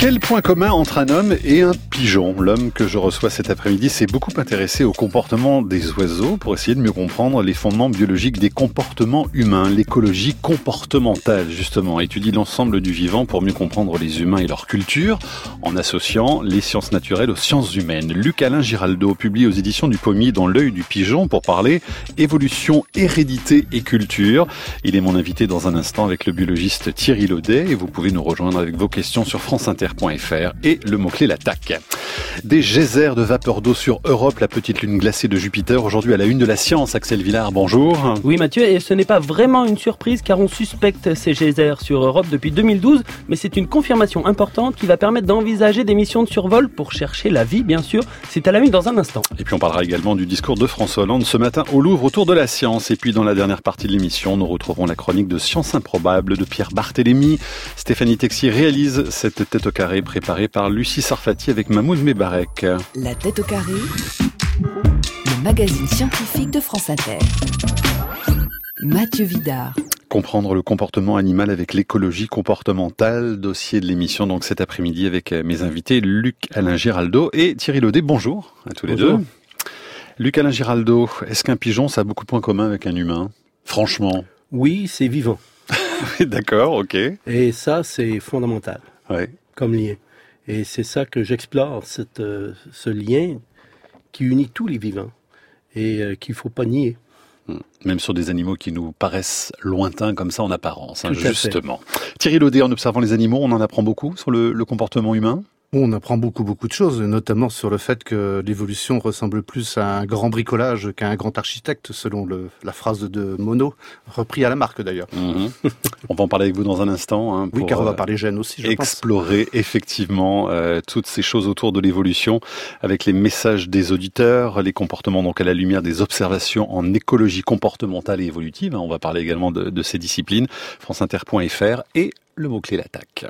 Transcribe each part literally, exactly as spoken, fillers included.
Quel point commun entre un homme et un pigeon ? L'homme que je reçois cet après-midi s'est beaucoup intéressé au comportement des oiseaux pour essayer de mieux comprendre les fondements biologiques des comportements humains. L'écologie comportementale, justement, étudie l'ensemble du vivant pour mieux comprendre les humains et leur culture en associant les sciences naturelles aux sciences humaines. Luc-Alain Giraldo publie aux éditions du Pommier Dans l'œil du pigeon pour parler évolution, hérédité et culture. Il est mon invité dans un instant avec le biologiste Thierry Laudet et vous pouvez nous rejoindre avec vos questions sur franceinter point f r et le mot-clé l'attaque. Des geysers de vapeur d'eau sur Europe, la petite lune glacée de Jupiter, aujourd'hui à la une de la science. Axel Villard, bonjour. Oui Mathieu, et ce n'est pas vraiment une surprise car on suspecte ces geysers sur Europe depuis deux mille douze, mais c'est une confirmation importante qui va permettre d'envisager des missions de survol pour chercher la vie, bien sûr. C'est à la une dans un instant. Et puis on parlera également du discours de François Hollande ce matin au Louvre autour de la science. Et puis dans la dernière partie de l'émission, nous retrouverons la chronique de Science improbable de Pierre Barthélémy. Stéphanie Texier réalise cette tête au carré préparée par Lucie Sarfati avec Mahmoud Mebarek. La tête au carré, le magazine scientifique de France Inter. Mathieu Vidard. Comprendre le comportement animal avec l'écologie comportementale, dossier de l'émission donc cet après-midi avec mes invités Luc-Alain Giraldo et Thierry Laudet. Bonjour à tous les Bonjour. deux. Luc-Alain Giraldo, est-ce qu'un pigeon ça a beaucoup de points communs avec un humain ? Franchement. Oui, c'est vivant. D'accord, ok. Et ça, c'est fondamental Ouais. comme lien. Et c'est ça que j'explore, cette, euh, ce lien qui unit tous les vivants et euh, qu'il ne faut pas nier. Même sur des animaux qui nous paraissent lointains comme ça en apparence, hein, Tout à justement. Thierry Laudet, en observant les animaux, on en apprend beaucoup sur le, le comportement humain ? On apprend beaucoup, beaucoup de choses, notamment sur le fait que l'évolution ressemble plus à un grand bricolage qu'à un grand architecte, selon le, la phrase de Monod, repris à la marque d'ailleurs. Mmh. On va en parler avec vous dans un instant. Hein, pour oui, car on va parler gènes aussi, je explorer pense. effectivement euh, toutes ces choses autour de l'évolution, avec les messages des auditeurs, les comportements donc à la lumière des observations en écologie comportementale et évolutive. Hein, on va parler également de, de ces disciplines. franceinter point f r et le mot-clé l'attaque.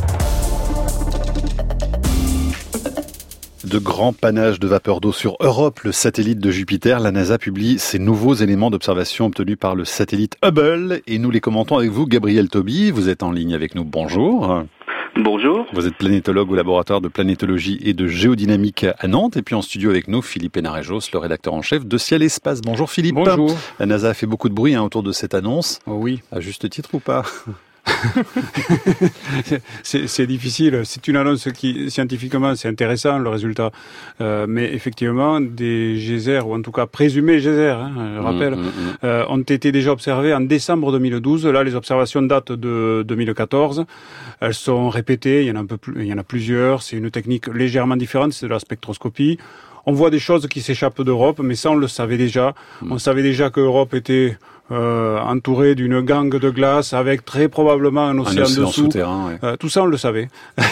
De grands panaches de vapeur d'eau sur Europe, le satellite de Jupiter. La NASA publie ces nouveaux éléments d'observation obtenus par le satellite Hubble et nous les commentons avec vous, Gabriel Toby. Vous êtes en ligne avec nous. Bonjour. Bonjour. Vous êtes planétologue au laboratoire de planétologie et de géodynamique à Nantes. Et puis en studio avec nous, Philippe Hénarejos, le rédacteur en chef de Ciel Espace. Bonjour Philippe. Bonjour. La NASA a fait beaucoup de bruit hein, autour de cette annonce. Oh oui. À juste titre ou pas ? c'est, c'est difficile. C'est une annonce qui, scientifiquement, c'est intéressant, le résultat. Euh, mais effectivement, des geysers, ou en tout cas présumés geysers, hein, je rappelle, mmh, mmh, mmh. Euh, ont été déjà observés en décembre deux mille douze. Là, les observations datent de deux mille quatorze. Elles sont répétées, il y en a un peu plus, il y en a plusieurs. C'est une technique légèrement différente, c'est de la spectroscopie. On voit des choses qui s'échappent d'Europe, mais ça, on le savait déjà. Mmh. On savait déjà que l'Europe était Euh, entouré d'une gangue de glace avec très probablement un océan, un océan dessous. souterrain. Ouais. Euh, tout ça, on le savait.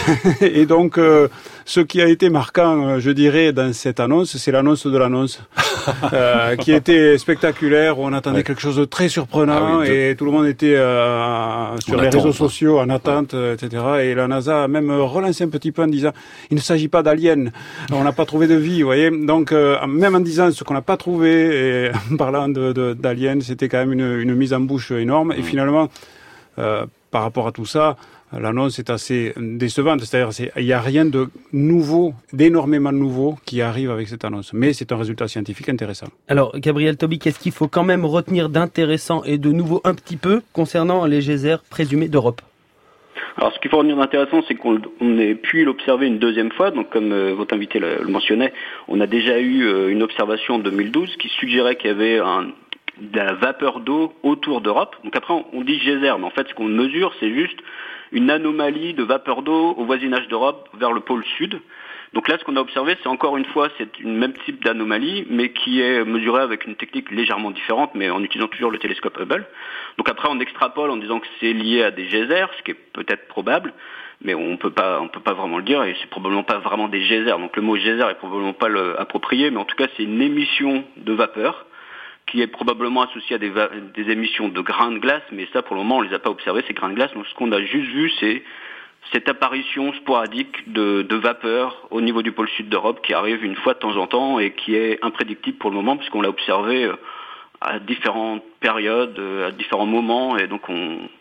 Et donc, euh, ce qui a été marquant, euh, je dirais, dans cette annonce, c'est l'annonce de l'annonce, euh, qui était spectaculaire, où on attendait ouais. quelque chose de très surprenant, ah oui, de... et tout le monde était euh, sur on les attend, réseaux ça. sociaux en attente, ouais. et cetera. Et la NASA a même relancé un petit peu en disant, il ne s'agit pas d'aliens, on n'a pas trouvé de vie, vous voyez. Donc, euh, même en disant ce qu'on n'a pas trouvé, et en parlant de, de, d'aliens, c'était quand même Une, une mise en bouche énorme et finalement euh, par rapport à tout ça l'annonce est assez décevante, c'est-à-dire il n'y a rien de nouveau, d'énormément nouveau qui arrive avec cette annonce, mais c'est un résultat scientifique intéressant. Alors Gabriel Toby, qu'est-ce qu'il faut quand même retenir d'intéressant et de nouveau un petit peu concernant les geysers présumés d'Europe ? Alors, ce qu'il faut retenir d'intéressant, c'est qu'on ait pu l'observer une deuxième fois. Donc, comme euh, votre invité le, le mentionnait, on a déjà eu euh, une observation en deux mille douze qui suggérait qu'il y avait un de la vapeur d'eau autour d'Europe. Donc après, on dit geyser, mais en fait, ce qu'on mesure, c'est juste une anomalie de vapeur d'eau au voisinage d'Europe vers le pôle sud. Donc là, ce qu'on a observé, c'est encore une fois, c'est une même type d'anomalie, mais qui est mesurée avec une technique légèrement différente, mais en utilisant toujours le télescope Hubble. Donc après, on extrapole en disant que c'est lié à des geysers, ce qui est peut-être probable, mais on peut pas, on peut pas vraiment le dire, et c'est probablement pas vraiment des geysers. Donc le mot geyser est probablement pas le approprié, mais en tout cas, c'est une émission de vapeur qui est probablement associé à des, va- des émissions de grains de glace, mais ça, pour le moment, on les a pas observés, ces grains de glace. Donc, ce qu'on a juste vu, c'est cette apparition sporadique de, de vapeur au niveau du pôle sud d'Europe qui arrive une fois de temps en temps et qui est imprédictible pour le moment, puisqu'on l'a observé à différentes périodes, à différents moments, et donc on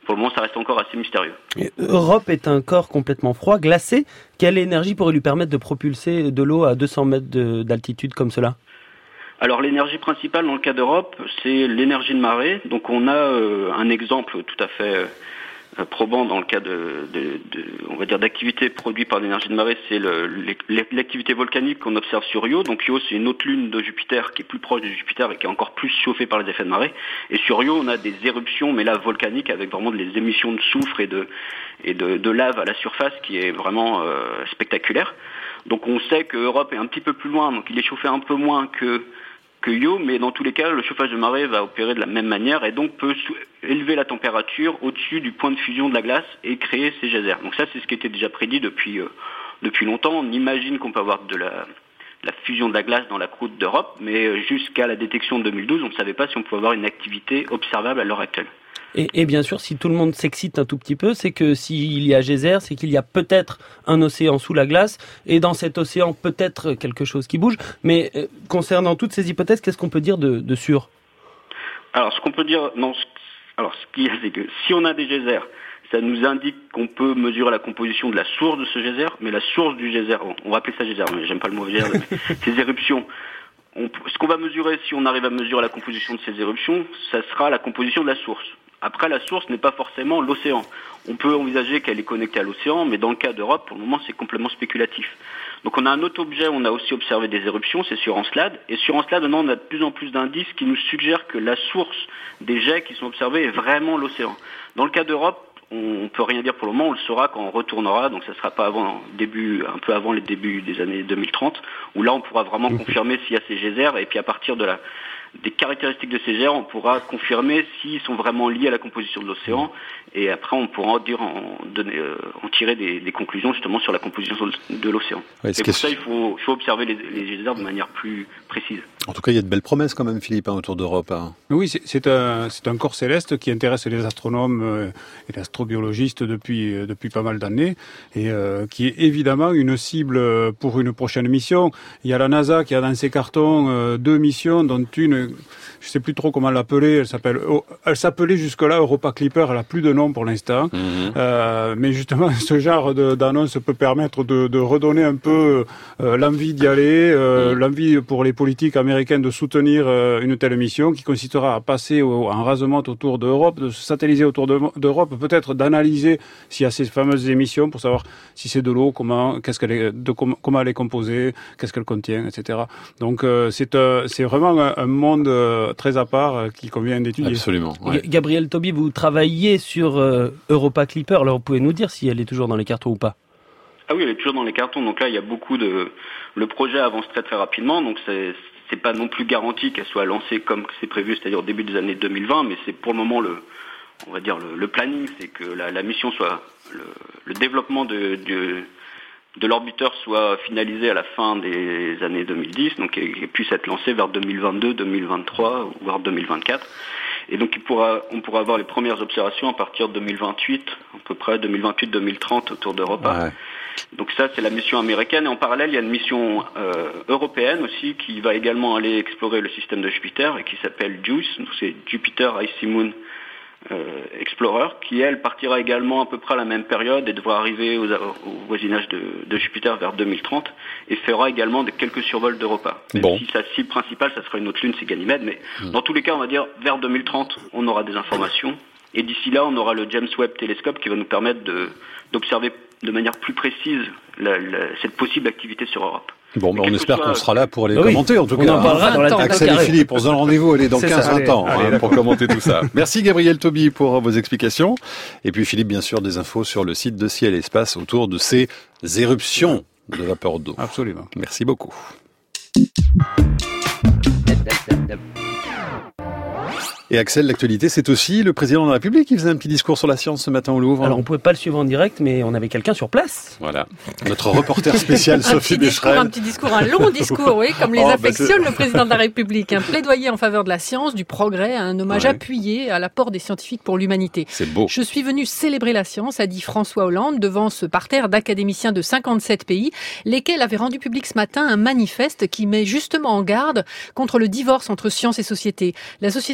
pour le moment, ça reste encore assez mystérieux. Et Europe est un corps complètement froid, glacé. Quelle énergie pourrait lui permettre de propulser de l'eau à deux cents mètres de, d'altitude comme cela ? Alors l'énergie principale dans le cas d'Europe, c'est l'énergie de marée. Donc on a euh, un exemple tout à fait euh, probant dans le cas de, de, de on va dire d'activités produites par l'énergie de marée, c'est le, l'activité volcanique qu'on observe sur Io. Donc Io, c'est une autre lune de Jupiter qui est plus proche de Jupiter et qui est encore plus chauffée par les effets de marée. Et sur Io, on a des éruptions, mais là volcaniques, avec vraiment des émissions de soufre et de et de, de lave à la surface, qui est vraiment euh, spectaculaire. Donc on sait que Europe est un petit peu plus loin, donc il est chauffé un peu moins que que Io, mais dans tous les cas, le chauffage de marée va opérer de la même manière et donc peut élever la température au-dessus du point de fusion de la glace et créer ces geysers. Donc ça, c'est ce qui était déjà prédit depuis euh, depuis longtemps. On imagine qu'on peut avoir de la, de la fusion de la glace dans la croûte d'Europe, mais jusqu'à la détection de deux mille douze, on ne savait pas si on pouvait avoir une activité observable à l'heure actuelle. Et, et bien sûr, si tout le monde s'excite un tout petit peu, c'est que s'il y a geyser, c'est qu'il y a peut-être un océan sous la glace, et dans cet océan, peut-être quelque chose qui bouge. Mais euh, concernant toutes ces hypothèses, qu'est-ce qu'on peut dire de, de sûr ? Alors, ce qu'on peut dire, non, ce, alors ce qu'il y a, c'est que si on a des geysers, ça nous indique qu'on peut mesurer la composition de la source de ce geyser, mais la source du geyser, bon, on va appeler ça geyser, mais j'aime pas le mot geyser, mais ces éruptions. On, ce qu'on va mesurer, si on arrive à mesurer la composition de ces éruptions, ça sera la composition de la source. Après, la source n'est pas forcément l'océan. On peut envisager qu'elle est connectée à l'océan, mais dans le cas d'Europe, pour le moment, c'est complètement spéculatif. Donc on a un autre objet, on a aussi observé des éruptions, c'est sur Encelade. Et sur Encelade, maintenant, on a de plus en plus d'indices qui nous suggèrent que la source des jets qui sont observés est vraiment l'océan. Dans le cas d'Europe, on ne peut rien dire pour le moment, on le saura quand on retournera, donc ça ne sera pas avant début, un peu avant les débuts des années deux mille trente, où là on pourra vraiment confirmer s'il y a ces geysers, et puis à partir de la des caractéristiques de ces geysers, on pourra confirmer s'ils sont vraiment liés à la composition de l'océan, et après on pourra en, dire, en, donner, euh, en tirer des, des conclusions justement sur la composition de l'océan. Ouais, et pour ça, il faut, il faut observer les, les geysers de manière plus précise. En tout cas, il y a de belles promesses quand même, Philippe, hein, autour d'Europe. Hein. Oui, c'est, c'est, un, c'est un corps céleste qui intéresse les astronomes euh, et les astrobiologistes depuis, euh, depuis pas mal d'années, et euh, qui est évidemment une cible pour une prochaine mission. Il y a la NASA qui a dans ses cartons euh, deux missions, dont une, je sais plus trop comment l'appeler, elle s'appelle, elle s'appelait jusque-là Europa Clipper, elle a plus de nom pour l'instant, mmh. euh, mais justement ce genre de, d'annonce peut permettre de, de redonner un peu euh, l'envie d'y aller, euh, mmh. l'envie pour les politiques américaines de soutenir euh, une telle mission qui consistera à passer au, en rasement autour d'Europe, de se satelliser autour de, d'Europe, peut-être d'analyser s'il y a ces fameuses émissions pour savoir si c'est de l'eau, comment, qu'est-ce qu'elle est, de, com, comment elle est composée, qu'est-ce qu'elle contient, et cetera. Donc euh, c'est, euh, c'est vraiment un, un monde euh, très à part euh, qu'il convient d'étudier. Absolument. Ouais. Gabriel Toby, vous travaillez sur euh, Europa Clipper, alors vous pouvez nous dire si elle est toujours dans les cartons ou pas? Ah oui, elle est toujours dans les cartons, donc là il y a beaucoup de... Le projet avance très très rapidement, donc c'est, c'est pas non plus garanti qu'elle soit lancée comme c'est prévu, c'est-à-dire au début des années deux mille vingt, mais c'est pour le moment le... On va dire le, le planning, c'est que la, la mission soit... Le, le développement de... de de l'orbiteur soit finalisé à la fin des années deux mille dix, donc il puisse être lancé vers deux mille vingt-deux, deux mille vingt-trois, voire deux mille vingt-quatre. Et donc il pourra, on pourra avoir les premières observations à partir de deux mille vingt-huit, à peu près deux mille vingt-huit deux mille trente autour d'Europa. Ouais. Donc ça, c'est la mission américaine. Et en parallèle, il y a une mission euh, européenne aussi qui va également aller explorer le système de Jupiter et qui s'appelle JUICE, donc c'est Jupiter Icy Moon Euh, Explorer, qui elle partira également à peu près à la même période et devra arriver aux, au voisinage de, de Jupiter vers deux mille trente et fera également de quelques survols d'Europa. Même bon. si sa cible principale, ça sera une autre lune, c'est Ganymède, mais mmh. dans tous les cas, on va dire vers deux mille trente, on aura des informations et d'ici là, on aura le James Webb Télescope qui va nous permettre de, d'observer de manière plus précise la, la, cette possible activité sur Europe. Bon, ben on espère soit... qu'on sera là pour les oui, commenter, en tout on cas. On en parlera dans la Axel et Philippe, on se donne rendez-vous, allez, dans quinze vingt ans, allez, hein, pour commenter tout ça. Merci Gabriel Toby pour vos explications. Et puis Philippe, bien sûr, des infos sur le site de Ciel et Espace autour de ces éruptions de vapeur d'eau. Absolument. Merci beaucoup. Et Axel, l'actualité, c'est aussi le président de la République qui faisait un petit discours sur la science ce matin au Louvre. Alors, on ne pouvait pas le suivre en direct, mais on avait quelqu'un sur place. Voilà. Notre reporter spécial, Sophie Becherel. Un petit discours, un long discours, oui, comme les oh, affectionne bah le président de la République. Un plaidoyer en faveur de la science, du progrès, un hommage ouais. appuyé à l'apport des scientifiques pour l'humanité. C'est beau. Je suis venu célébrer la science, a dit François Hollande, devant ce parterre d'académiciens de cinquante-sept pays, lesquels avaient rendu public ce matin un manifeste qui met justement en garde contre le divorce entre science et société. La société doit être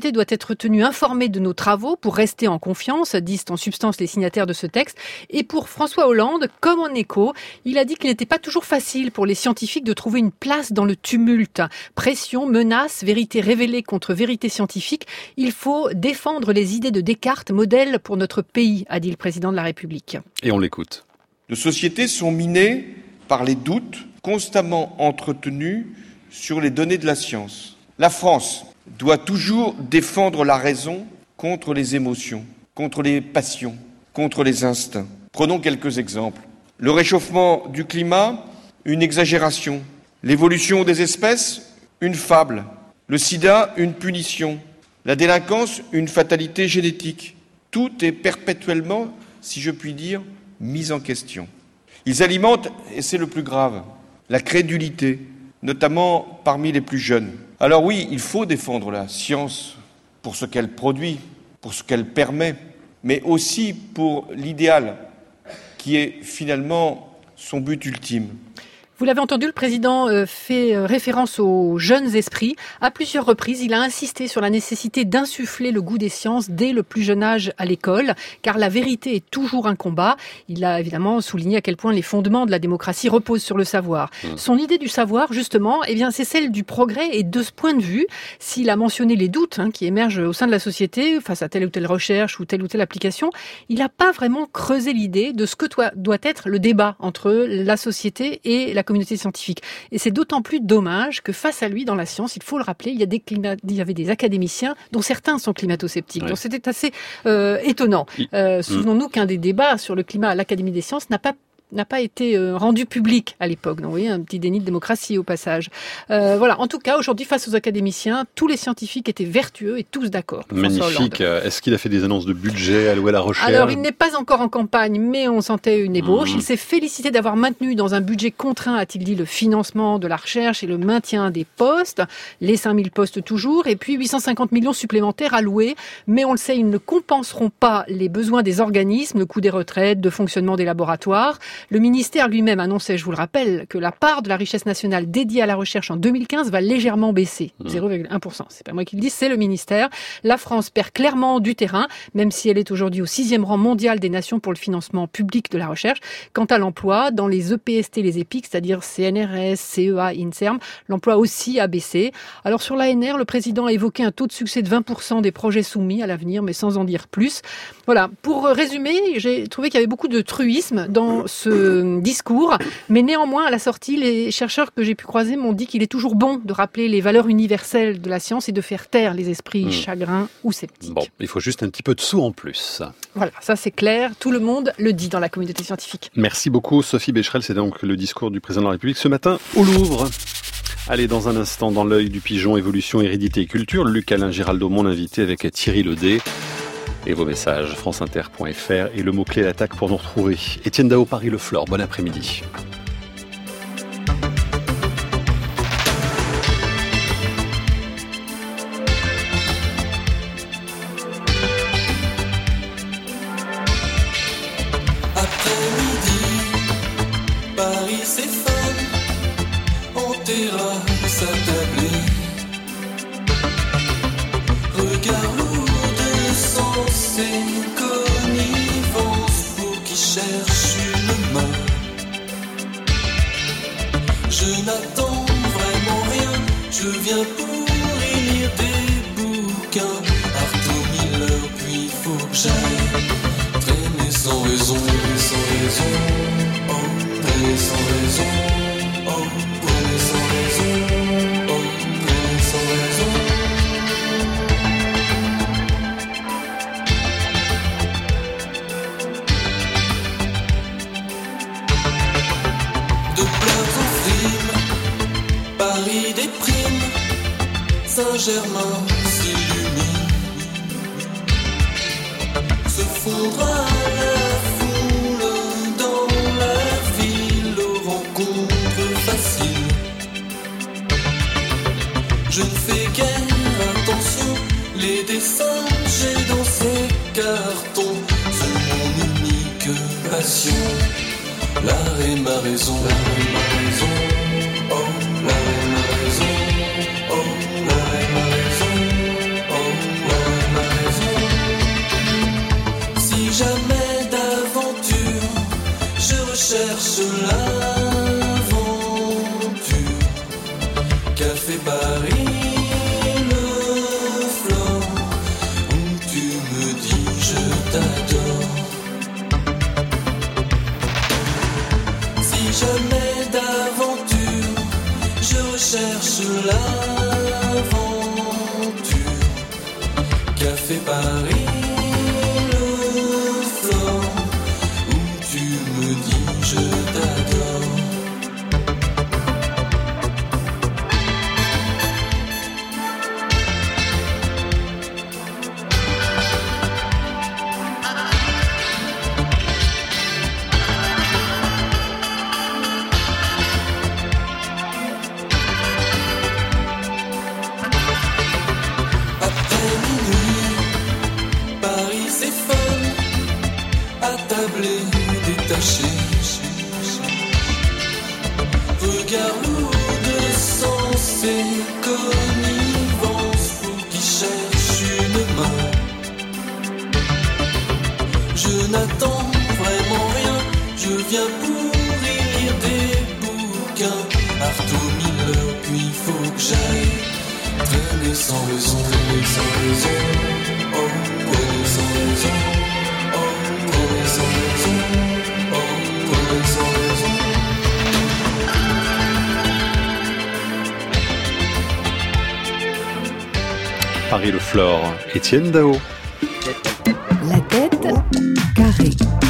être tenus informés de nos travaux pour rester en confiance, disent en substance les signataires de ce texte. Et pour François Hollande, comme en écho, il a dit qu'il n'était pas toujours facile pour les scientifiques de trouver une place dans le tumulte. Pression, menaces, vérité révélée contre vérité scientifique. Il faut défendre les idées de Descartes, modèle pour notre pays, a dit le président de la République. Et on l'écoute. Nos sociétés sont minées par les doutes constamment entretenus sur les données de la science. La France doit toujours défendre la raison contre les émotions, contre les passions, contre les instincts. Prenons quelques exemples. Le réchauffement du climat, une exagération. L'évolution des espèces, une fable. Le sida, une punition. La délinquance, une fatalité génétique. Tout est perpétuellement, si je puis dire, mis en question. Ils alimentent, et c'est le plus grave, la crédulité, notamment parmi les plus jeunes. Alors oui, il faut défendre la science pour ce qu'elle produit, pour ce qu'elle permet, mais aussi pour l'idéal qui est finalement son but ultime. Vous l'avez entendu, le président fait référence aux jeunes esprits. À plusieurs reprises, il a insisté sur la nécessité d'insuffler le goût des sciences dès le plus jeune âge à l'école, car la vérité est toujours un combat. Il a évidemment souligné à quel point les fondements de la démocratie reposent sur le savoir. Mmh. Son idée du savoir, justement, eh bien, c'est celle du progrès. Et de ce point de vue, s'il a mentionné les doutes hein, qui émergent au sein de la société face à telle ou telle recherche ou telle ou telle application, il n'a pas vraiment creusé l'idée de ce que doit, doit être le débat entre la société et la communauté scientifique. Et c'est d'autant plus dommage que face à lui, dans la science, il faut le rappeler, il y, a des climat... il y avait des académiciens dont certains sont climato-sceptiques. Ouais. Donc c'était assez euh, étonnant. Euh, souvenons-nous qu'un des débats sur le climat à l'Académie des sciences n'a pas n'a pas été euh, rendu public à l'époque. Donc, vous voyez, un petit déni de démocratie au passage. Euh, voilà. En tout cas, aujourd'hui, face aux académiciens, tous les scientifiques étaient vertueux et tous d'accord. Magnifique. Est-ce qu'il a fait des annonces de budget alloué à la recherche? Alors, il n'est pas encore en campagne, mais on sentait une ébauche. Mmh. Il s'est félicité d'avoir maintenu dans un budget contraint, a-t-il dit, le financement de la recherche et le maintien des postes, les cinq mille postes toujours, et puis huit cent cinquante millions supplémentaires alloués. Mais on le sait, ils ne compenseront pas les besoins des organismes, le coût des retraites, de fonctionnement des laboratoires. Le ministère lui-même annonçait, je vous le rappelle, que la part de la richesse nationale dédiée à la recherche en deux mille quinze va légèrement baisser, zéro virgule un pour cent. C'est pas moi qui le dis, c'est le ministère. La France perd clairement du terrain, même si elle est aujourd'hui au sixième rang mondial des nations pour le financement public de la recherche. Quant à l'emploi, dans les E P S T, les EPIC, c'est-à-dire C N R S, C E A, INSERM, l'emploi aussi a baissé. Alors sur l'A N R, le président a évoqué un taux de succès de vingt pour cent des projets soumis à l'avenir, mais sans en dire plus. Voilà. Pour résumer, j'ai trouvé qu'il y avait beaucoup de truisme dans ce discours, mais néanmoins à la sortie, les chercheurs que j'ai pu croiser m'ont dit qu'il est toujours bon de rappeler les valeurs universelles de la science et de faire taire les esprits mmh. chagrins ou sceptiques. Bon, il faut juste un petit peu de sous en plus. Voilà, ça c'est clair, tout le monde le dit dans la communauté scientifique. Merci beaucoup Sophie Becherel, c'est donc le discours du président de la République ce matin au Louvre. Allez, dans un instant, dans l'œil du pigeon, évolution, hérédité et culture, Luc-Alain Giraldo, mon invité, avec Thierry Ledet. Et vos messages, franceinter point f r et le mot-clé l'attaque pour nous retrouver. Étienne Dao, Paris Le Flore, bon après-midi. Après-midi, Paris s'effondre, en terrasse attablée. Regarde c'est connivence pour qui cherche une main. Je n'attends vraiment rien, je viens pour lire des bouquins. Arthur Miller, puis faut que j'aille traîner sans raison, sans raison, oh, traîner sans raison, oh, traîner sans raison, oh, traîner sans raison. Paris déprime, Saint-Germain s'illumine, se fondra la foule dans la ville aux rencontres faciles. Je ne fais guère attention, les dessins que j'ai dans ces cartons sont mon unique passion. L'art est ma raison, l'art est ma raison, oh, l'art est ma raison, oh, l'art est ma raison, oh, l'art est t'adore. Si jamais d'aventure je recherche l'aventure qu'a fait Paris le flore où tu me dis je t'adore. Détaché, regard lourd de sens et connivence pour qui cherche une main. Je n'attends vraiment rien, je viens pour lire des bouquins. Artaud Miller, puis faut que j'aille traîner sans raison, traîner sans raison, oh, traîner sans raison. Paris le Flore, Étienne Dao. La tête carrée.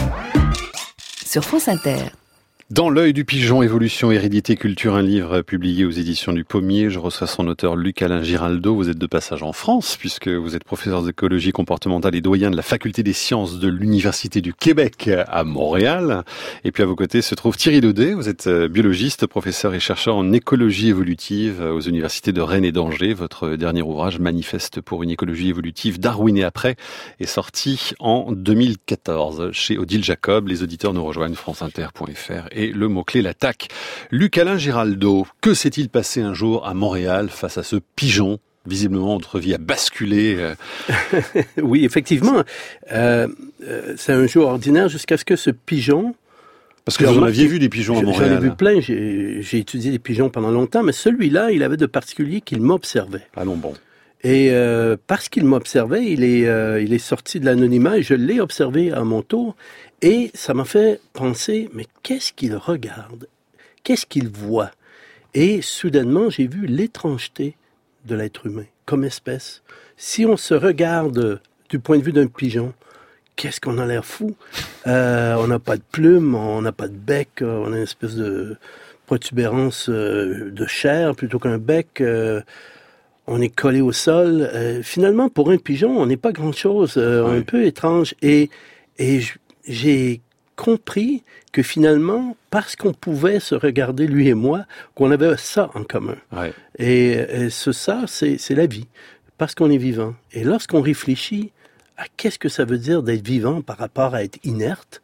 Sur France Inter. Dans l'œil du pigeon, évolution, hérédité, culture, un livre publié aux éditions du Pommier. Je reçois son auteur Luc-Alain Giraldo. Vous êtes de passage en France puisque vous êtes professeur d'écologie comportementale et doyen de la faculté des sciences de l'Université du Québec à Montréal. Et puis à vos côtés se trouve Thierry Daudet. Vous êtes biologiste, professeur et chercheur en écologie évolutive aux universités de Rennes et d'Angers. Votre dernier ouvrage, Manifeste pour une écologie évolutive, Darwin et après, est sorti en deux mille quatorze chez Odile Jacob. Les auditeurs nous rejoignent franceinter point f r et le mot-clé l'attaque. Luc-Alain Giraldo, que s'est-il passé un jour à Montréal face à ce pigeon? Visiblement, votre vie a basculé. Oui, effectivement. Euh, euh, c'est un jour ordinaire jusqu'à ce que ce pigeon... Parce que vous en aviez vu des pigeons à Montréal. J'en ai vu plein, j'ai, j'ai étudié des pigeons pendant longtemps, mais celui-là, il avait de particulier qu'il m'observait. Allons bon. Et euh, parce qu'il m'observait, il est, euh, il est sorti de l'anonymat et je l'ai observé à mon tour. Et ça m'a fait penser, mais qu'est-ce qu'il regarde? Qu'est-ce qu'il voit? Et soudainement, j'ai vu l'étrangeté de l'être humain comme espèce. Si on se regarde du point de vue d'un pigeon, qu'est-ce qu'on a l'air fou? Euh, on n'a pas de plumes, on n'a pas de bec, on a une espèce de protubérance de chair plutôt qu'un bec. Euh, on est collé au sol. Euh, finalement, pour un pigeon, on n'est pas grand-chose, euh, oui. Un peu étrange. Et, et j'ai compris que finalement, parce qu'on pouvait se regarder, lui et moi, qu'on avait ça en commun. Ouais. Et, et ce ça, c'est, c'est la vie, parce qu'on est vivant. Et lorsqu'on réfléchit à qu'est-ce que ça veut dire d'être vivant par rapport à être inerte,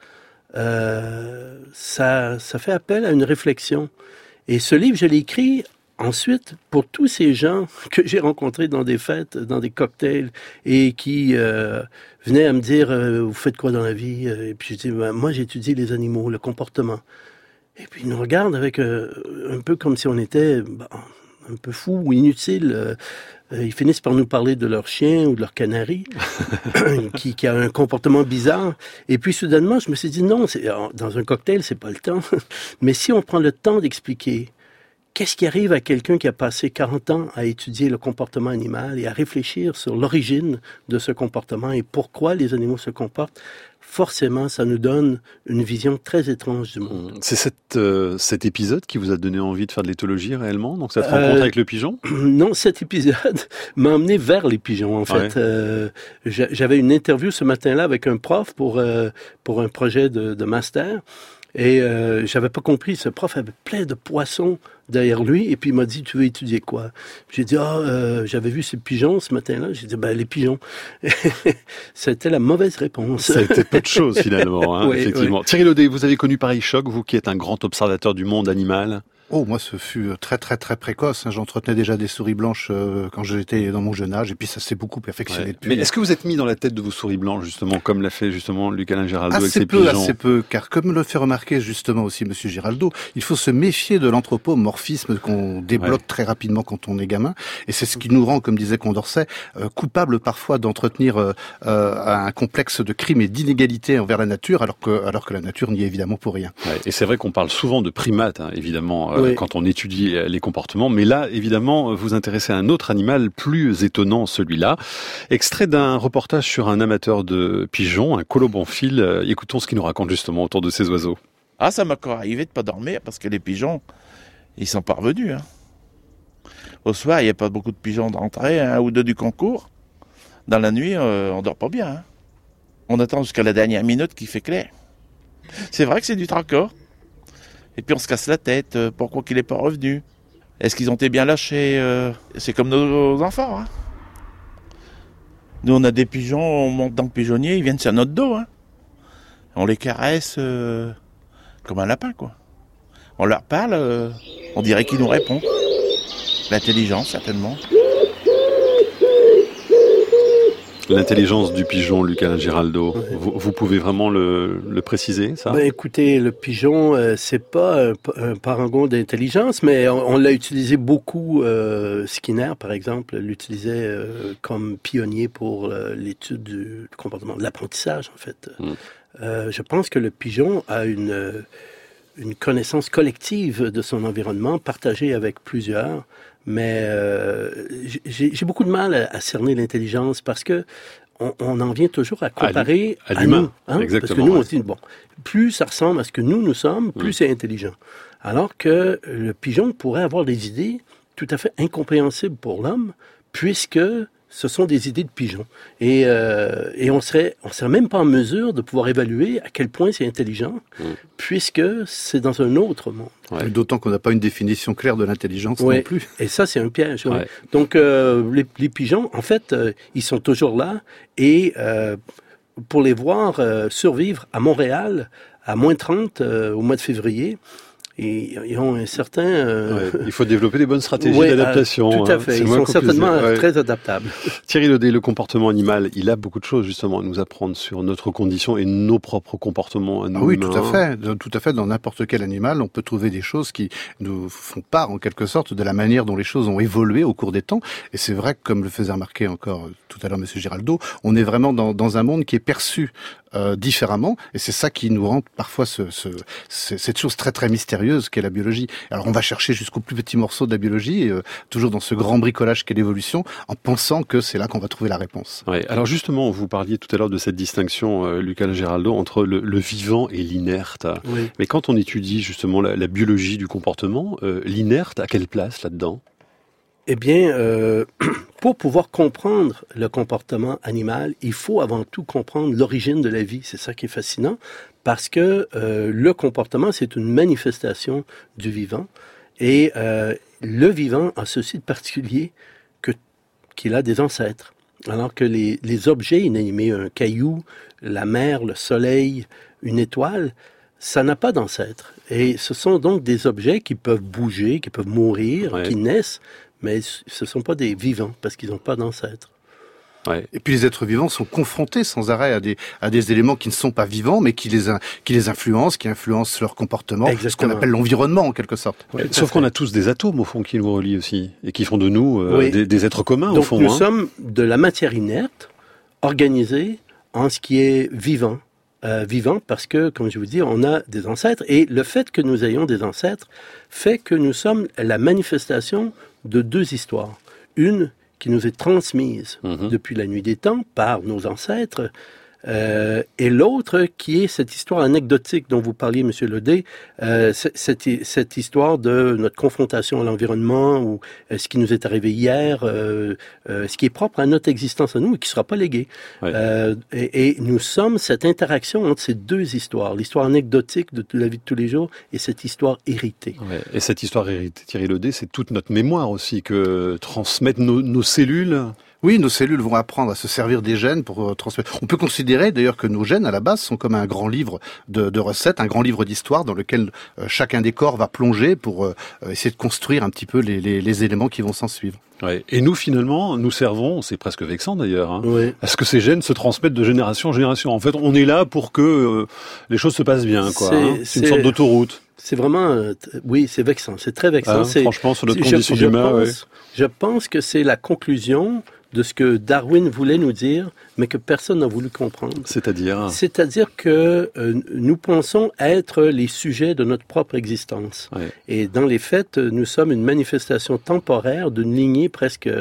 euh, ça, ça fait appel à une réflexion. Et ce livre, je l'ai écrit ensuite pour tous ces gens que j'ai rencontrés dans des fêtes, dans des cocktails, et qui euh, venaient à me dire euh, « Vous faites quoi dans la vie ?» Et puis je dis ben, « Moi, j'étudie les animaux, le comportement. » Et puis ils nous regardent avec euh, un peu comme si on était ben, un peu fous ou inutiles. Euh, ils finissent par nous parler de leur chien ou de leur canari qui, qui a un comportement bizarre. Et puis soudainement, je me suis dit non, c'est, dans un cocktail, c'est pas le temps. Mais si on prend le temps d'expliquer qu'est-ce qui arrive à quelqu'un qui a passé quarante ans à étudier le comportement animal et à réfléchir sur l'origine de ce comportement et pourquoi les animaux se comportent, forcément, ça nous donne une vision très étrange du monde. C'est cette, euh, cet épisode qui vous a donné envie de faire de l'éthologie réellement? Donc cette rencontre euh, avec le pigeon? Non, cet épisode m'a emmené vers les pigeons, en fait. Ouais. Euh, j'avais une interview ce matin-là avec un prof pour, euh, pour un projet de, de master. Et euh, j'avais pas compris, ce prof avait plein de poissons derrière lui, et puis il m'a dit, tu veux étudier quoi? J'ai dit, ah, euh, j'avais vu ces pigeons ce matin-là. J'ai dit, ben, les pigeons. C'était la mauvaise réponse. Ça a été peu de choses, finalement, hein, oui, effectivement. Oui. Thierry Daudet, vous avez connu Pareil Choc, vous qui êtes un grand observateur du monde animal. Oh, moi, ce fut très, très, très précoce. J'entretenais déjà des souris blanches euh, quand j'étais dans mon jeune âge, et puis ça s'est beaucoup perfectionné Ouais. depuis. Mais est-ce que vous êtes mis dans la tête de vos souris blanches, justement, comme l'a fait justement Luc-Alain Giraldo avec Assez ses peu, pigeons? assez peu, car comme le fait remarquer justement aussi Monsieur Giraldo, il faut se méfier de l'anthropomorphisme qu'on débloque ouais. très rapidement quand on est gamin, et c'est ce qui nous rend, comme disait Condorcet, euh, coupable parfois d'entretenir euh, euh, un complexe de crime et d'inégalité envers la nature, alors que, alors que la nature n'y est évidemment pour rien. Ouais. Et c'est vrai qu'on parle souvent de primates, hein, évidemment, euh, oui. quand on étudie les comportements, mais là, évidemment, vous intéressez à un autre animal plus étonnant, celui-là. Extrait d'un reportage sur un amateur de pigeons, un colobonphile. Écoutons ce qu'il nous raconte justement autour de ces oiseaux. Ah, ça m'a encore arrivé de pas dormir parce que les pigeons, ils sont pas revenus. Hein. Au soir, il n'y a pas beaucoup de pigeons d'entrée, un ou deux du concours. Dans la nuit, euh, on dort pas bien. Hein. On attend jusqu'à la dernière minute qu'il fait clair. C'est vrai que c'est du tracas. Et puis on se casse la tête, euh, pourquoi qu'il n'est pas revenu? Est-ce qu'ils ont été bien lâchés? euh, C'est comme nos enfants. Hein. Nous on a des pigeons, on monte dans le pigeonnier, ils viennent sur notre dos. Hein. On les caresse euh, comme un lapin, quoi. On leur parle, euh, on dirait qu'ils nous répondent. L'intelligence, certainement. L'intelligence du pigeon, Luc-Alain Giraldo, ouais. vous, vous pouvez vraiment le, le préciser, ça? Ben, écoutez, le pigeon, euh, c'est pas un, un parangon d'intelligence, mais on, on l'a utilisé beaucoup. Euh, Skinner, par exemple, l'utilisait euh, comme pionnier pour euh, l'étude du comportement, de l'apprentissage, en fait. Mm. Euh, je pense que le pigeon a une, une connaissance collective de son environnement, partagée avec plusieurs. Mais euh, j'ai, j'ai beaucoup de mal à, à cerner l'intelligence parce que on, on en vient toujours à comparer à, à, à l'humain. Nous, hein? Exactement. Parce que nous, on se dit, bon, plus ça ressemble à ce que nous, nous sommes, plus mmh. c'est intelligent. Alors que le pigeon pourrait avoir des idées tout à fait incompréhensibles pour l'homme, puisque ce sont des idées de pigeon. Et, euh, et on serait, on serait même pas en mesure de pouvoir évaluer à quel point c'est intelligent, mmh. puisque c'est dans un autre monde. Ouais. D'autant qu'on n'a pas une définition claire de l'intelligence ouais. non plus. Et ça, c'est un piège. Ouais. Ouais. Donc, euh, les, les pigeons, en fait, euh, ils sont toujours là. Et euh, pour les voir euh, survivre à Montréal, à moins trente euh, au mois de février, et ils ont un certain... Euh... Ouais, il faut développer des bonnes stratégies ouais, d'adaptation. Tout à fait. Hein, ils sont certainement ouais. très adaptables. Thierry Ledet, le comportement animal, il a beaucoup de choses justement à nous apprendre sur notre condition et nos propres comportements à nous. Ah oui, humains. tout à fait. Tout à fait. Dans n'importe quel animal, on peut trouver des choses qui nous font part en quelque sorte de la manière dont les choses ont évolué au cours des temps. Et c'est vrai que, comme le faisait remarquer encore tout à l'heure Monsieur Giraldo, on est vraiment dans, dans un monde qui est perçu Euh, différemment, et c'est ça qui nous rend parfois ce, ce, ce, cette chose très très mystérieuse qu'est la biologie. Alors on va chercher jusqu'au plus petit morceau de la biologie, et, euh, toujours dans ce grand bricolage qu'est l'évolution, en pensant que c'est là qu'on va trouver la réponse. Ouais. Alors justement, vous parliez tout à l'heure de cette distinction, euh, Luc-Alain Giraldo, entre le, le vivant et l'inerte. Oui. Mais quand on étudie justement la, la biologie du comportement, euh, l'inerte, à quelle place là-dedans? Eh bien, euh, pour pouvoir comprendre le comportement animal, il faut avant tout comprendre l'origine de la vie. C'est ça qui est fascinant, parce que euh, le comportement, c'est une manifestation du vivant. Et euh, le vivant a ceci de particulier que, qu'il a des ancêtres. Alors que les, les objets inanimés, un caillou, la mer, le soleil, une étoile, ça n'a pas d'ancêtres. Et ce sont donc des objets qui peuvent bouger, qui peuvent mourir, ouais. qui naissent, mais ce ne sont pas des vivants, parce qu'ils n'ont pas d'ancêtres. Ouais. Et puis les êtres vivants sont confrontés sans arrêt à des, à des éléments qui ne sont pas vivants, mais qui les, qui les influencent, qui influencent leur comportement, Exactement. Ce qu'on appelle l'environnement en quelque sorte. Ouais, sauf qu'on a tous des atomes au fond qui nous relient aussi, et qui font de nous euh, oui. des, des êtres communs. Donc au fond. nous hein. sommes de la matière inerte, organisée en ce qui est vivant. Euh, vivant parce que, comme je vous dis, on a des ancêtres, et le fait que nous ayons des ancêtres fait que nous sommes la manifestation de deux histoires. Une qui nous est transmise mmh. depuis la nuit des temps par nos ancêtres, euh, et l'autre qui est cette histoire anecdotique dont vous parliez, Monsieur Ledet, euh, cette, cette histoire de notre confrontation à l'environnement, ou euh, ce qui nous est arrivé hier, euh, euh, ce qui est propre à notre existence à nous et qui ne sera pas légué. Ouais. Euh, et, et nous sommes cette interaction entre ces deux histoires, l'histoire anecdotique de la vie de tous les jours et cette histoire héritée. Ouais. Et cette histoire héritée, Thierry Ledet, c'est toute notre mémoire aussi que transmettent nos, nos cellules. Oui, nos cellules vont apprendre à se servir des gènes pour euh, transmettre. On peut considérer d'ailleurs que nos gènes, à la base, sont comme un grand livre de, de recettes, un grand livre d'histoire dans lequel euh, chacun des corps va plonger pour euh, essayer de construire un petit peu les, les, les éléments qui vont s'en suivre. Ouais. Et nous, finalement, nous servons, c'est presque vexant d'ailleurs, hein, Oui. à ce que ces gènes se transmettent de génération en génération. En fait, on est là pour que euh, les choses se passent bien, quoi. C'est- hein. C'est, c'est- une sorte d'autoroute. C'est vraiment, euh, t- oui, c'est vexant, c'est très vexant. Hein, c'est, franchement, sur notre je- condition je d'humain, pense, ouais. je pense que c'est la conclusion de ce que Darwin voulait nous dire, mais que personne n'a voulu comprendre. C'est-à-dire, C'est-à-dire que euh, nous pensons être les sujets de notre propre existence. ouais. Et dans les faits, nous sommes une manifestation temporaire d'une lignée presque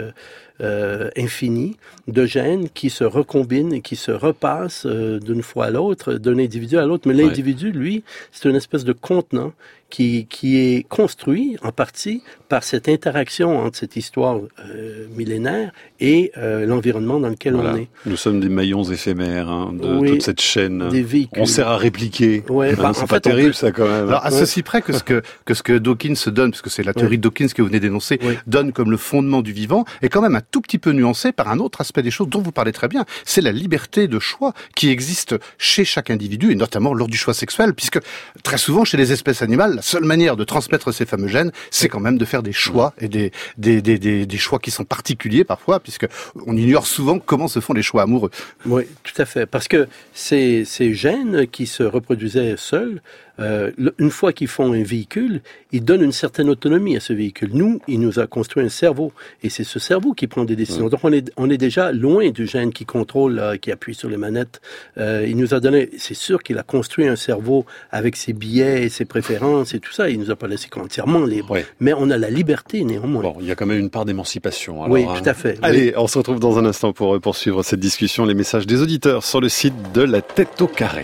euh, infinie de gènes qui se recombinent et qui se repassent euh, d'une fois à l'autre, d'un individu à l'autre. Mais Ouais. l'individu, lui, c'est une espèce de contenant qui, qui est construit en partie par cette interaction entre cette histoire euh, millénaire et euh, l'environnement dans lequel Voilà. on est. Nous sommes des maillons éphémères hein, de Oui, toute cette chaîne. Des véhicules. On sert à répliquer. Ouais, Hein, bah, c'est en pas fait, on terrible, peut- ça, quand même. Alors, à Ouais. ceci près que ce que, que ce que Dawkins se donne, parce que c'est la théorie Ouais. de Dawkins que vous venez d'énoncer, Oui. donne comme le fondement du vivant, est quand même un tout petit peu nuancé par un autre aspect des choses dont vous parlez très bien. C'est la liberté de choix qui existe chez chaque individu, et notamment lors du choix sexuel, puisque très souvent, chez les espèces animales, la seule manière de transmettre ces fameux gènes, c'est quand même de faire des choix, et des, des, des, des, des choix qui sont particuliers parfois, puisque on ignore souvent comment se font les choix amoureux. Oui, tout à fait. Parce que ces, ces gènes qui se reproduisaient seuls, euh, le- une fois qu'ils font un véhicule, ils donnent une certaine autonomie à ce véhicule. Nous, il nous a construit un cerveau. Et c'est ce cerveau qui prend des décisions. Ouais. Donc, on est, on est déjà loin du gène qui contrôle, là, qui appuie sur les manettes. Euh, il nous a donné, c'est sûr qu'il a construit un cerveau avec ses biais et ses préférences et tout ça. Il nous a pas laissé entièrement libre. Ouais. Mais on a la liberté, néanmoins. Bon, il y a quand même une part d'émancipation. Alors, oui, hein. tout à fait. Allez, on se retrouve dans un instant pour poursuivre cette discussion, les messages des auditeurs sur le site de La Tête au Carré.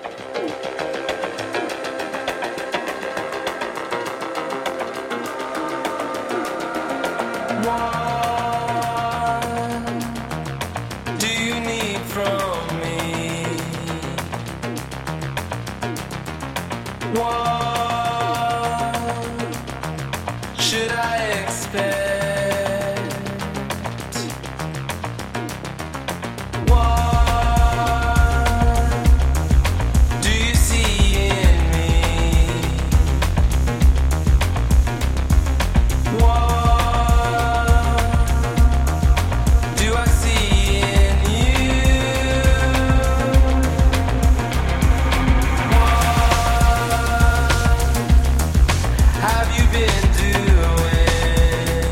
Do you need from me? What should I expect? What do you see in me? What do I see in you? What have you been doing?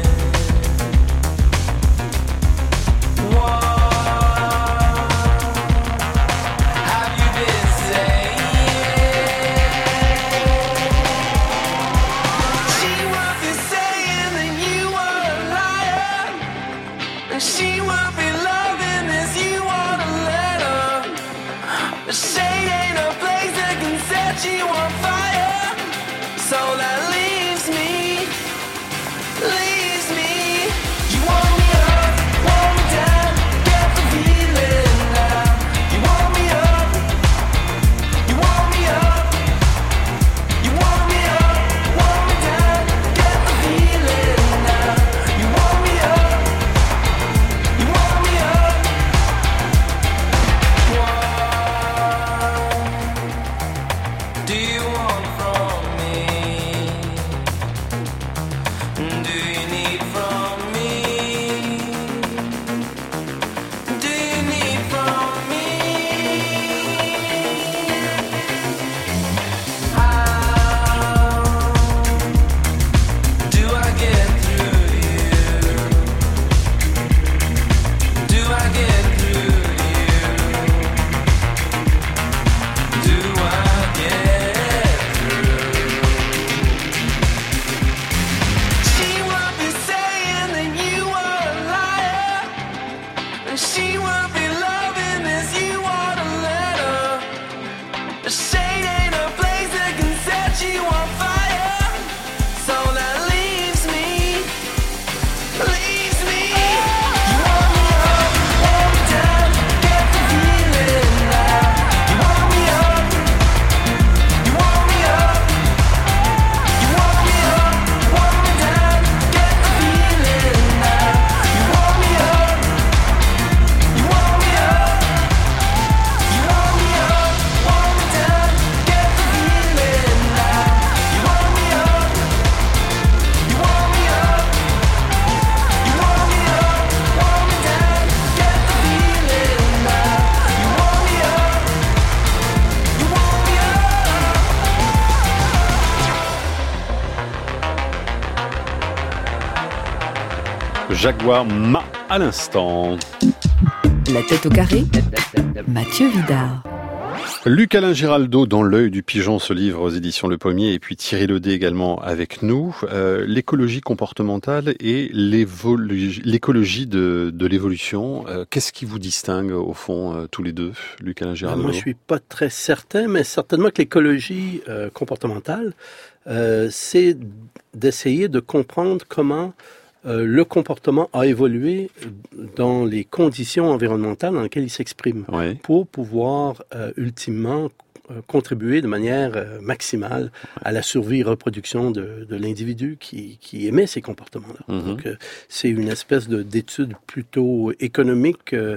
What have you been saying? She will be saying that you are a liar. And she will be loving as you want to let her. But shade ain't a place that can set you on fire. So that leaves me, leaves me. You want me up, want me down, get the feeling now. You want me up, you want me up, you want me up, want me down, get the feeling now. You want me up. You want me up? What do you Jaguar Ma à l'instant. La tête au carré, Mathieu Vidard. Luc-Alain Giraldo dans L'œil du pigeon, ce livre aux éditions Le Pommier, et puis Thierry Ledet également avec nous. Euh, l'écologie comportementale et l'écologie de, de l'évolution. Euh, qu'est-ce qui vous distingue au fond euh, tous les deux, Luc-Alain Giraldo? Moi, je suis pas très certain, mais certainement que l'écologie euh, comportementale, euh, c'est d'essayer de comprendre comment Euh, le comportement a évolué dans les conditions environnementales dans lesquelles il s'exprime, oui, pour pouvoir euh, ultimement euh, contribuer de manière euh, maximale à la survie et reproduction de, de l'individu qui, qui émet ces comportements-là. Mm-hmm. Donc, euh, c'est une espèce de, d'étude plutôt économique euh,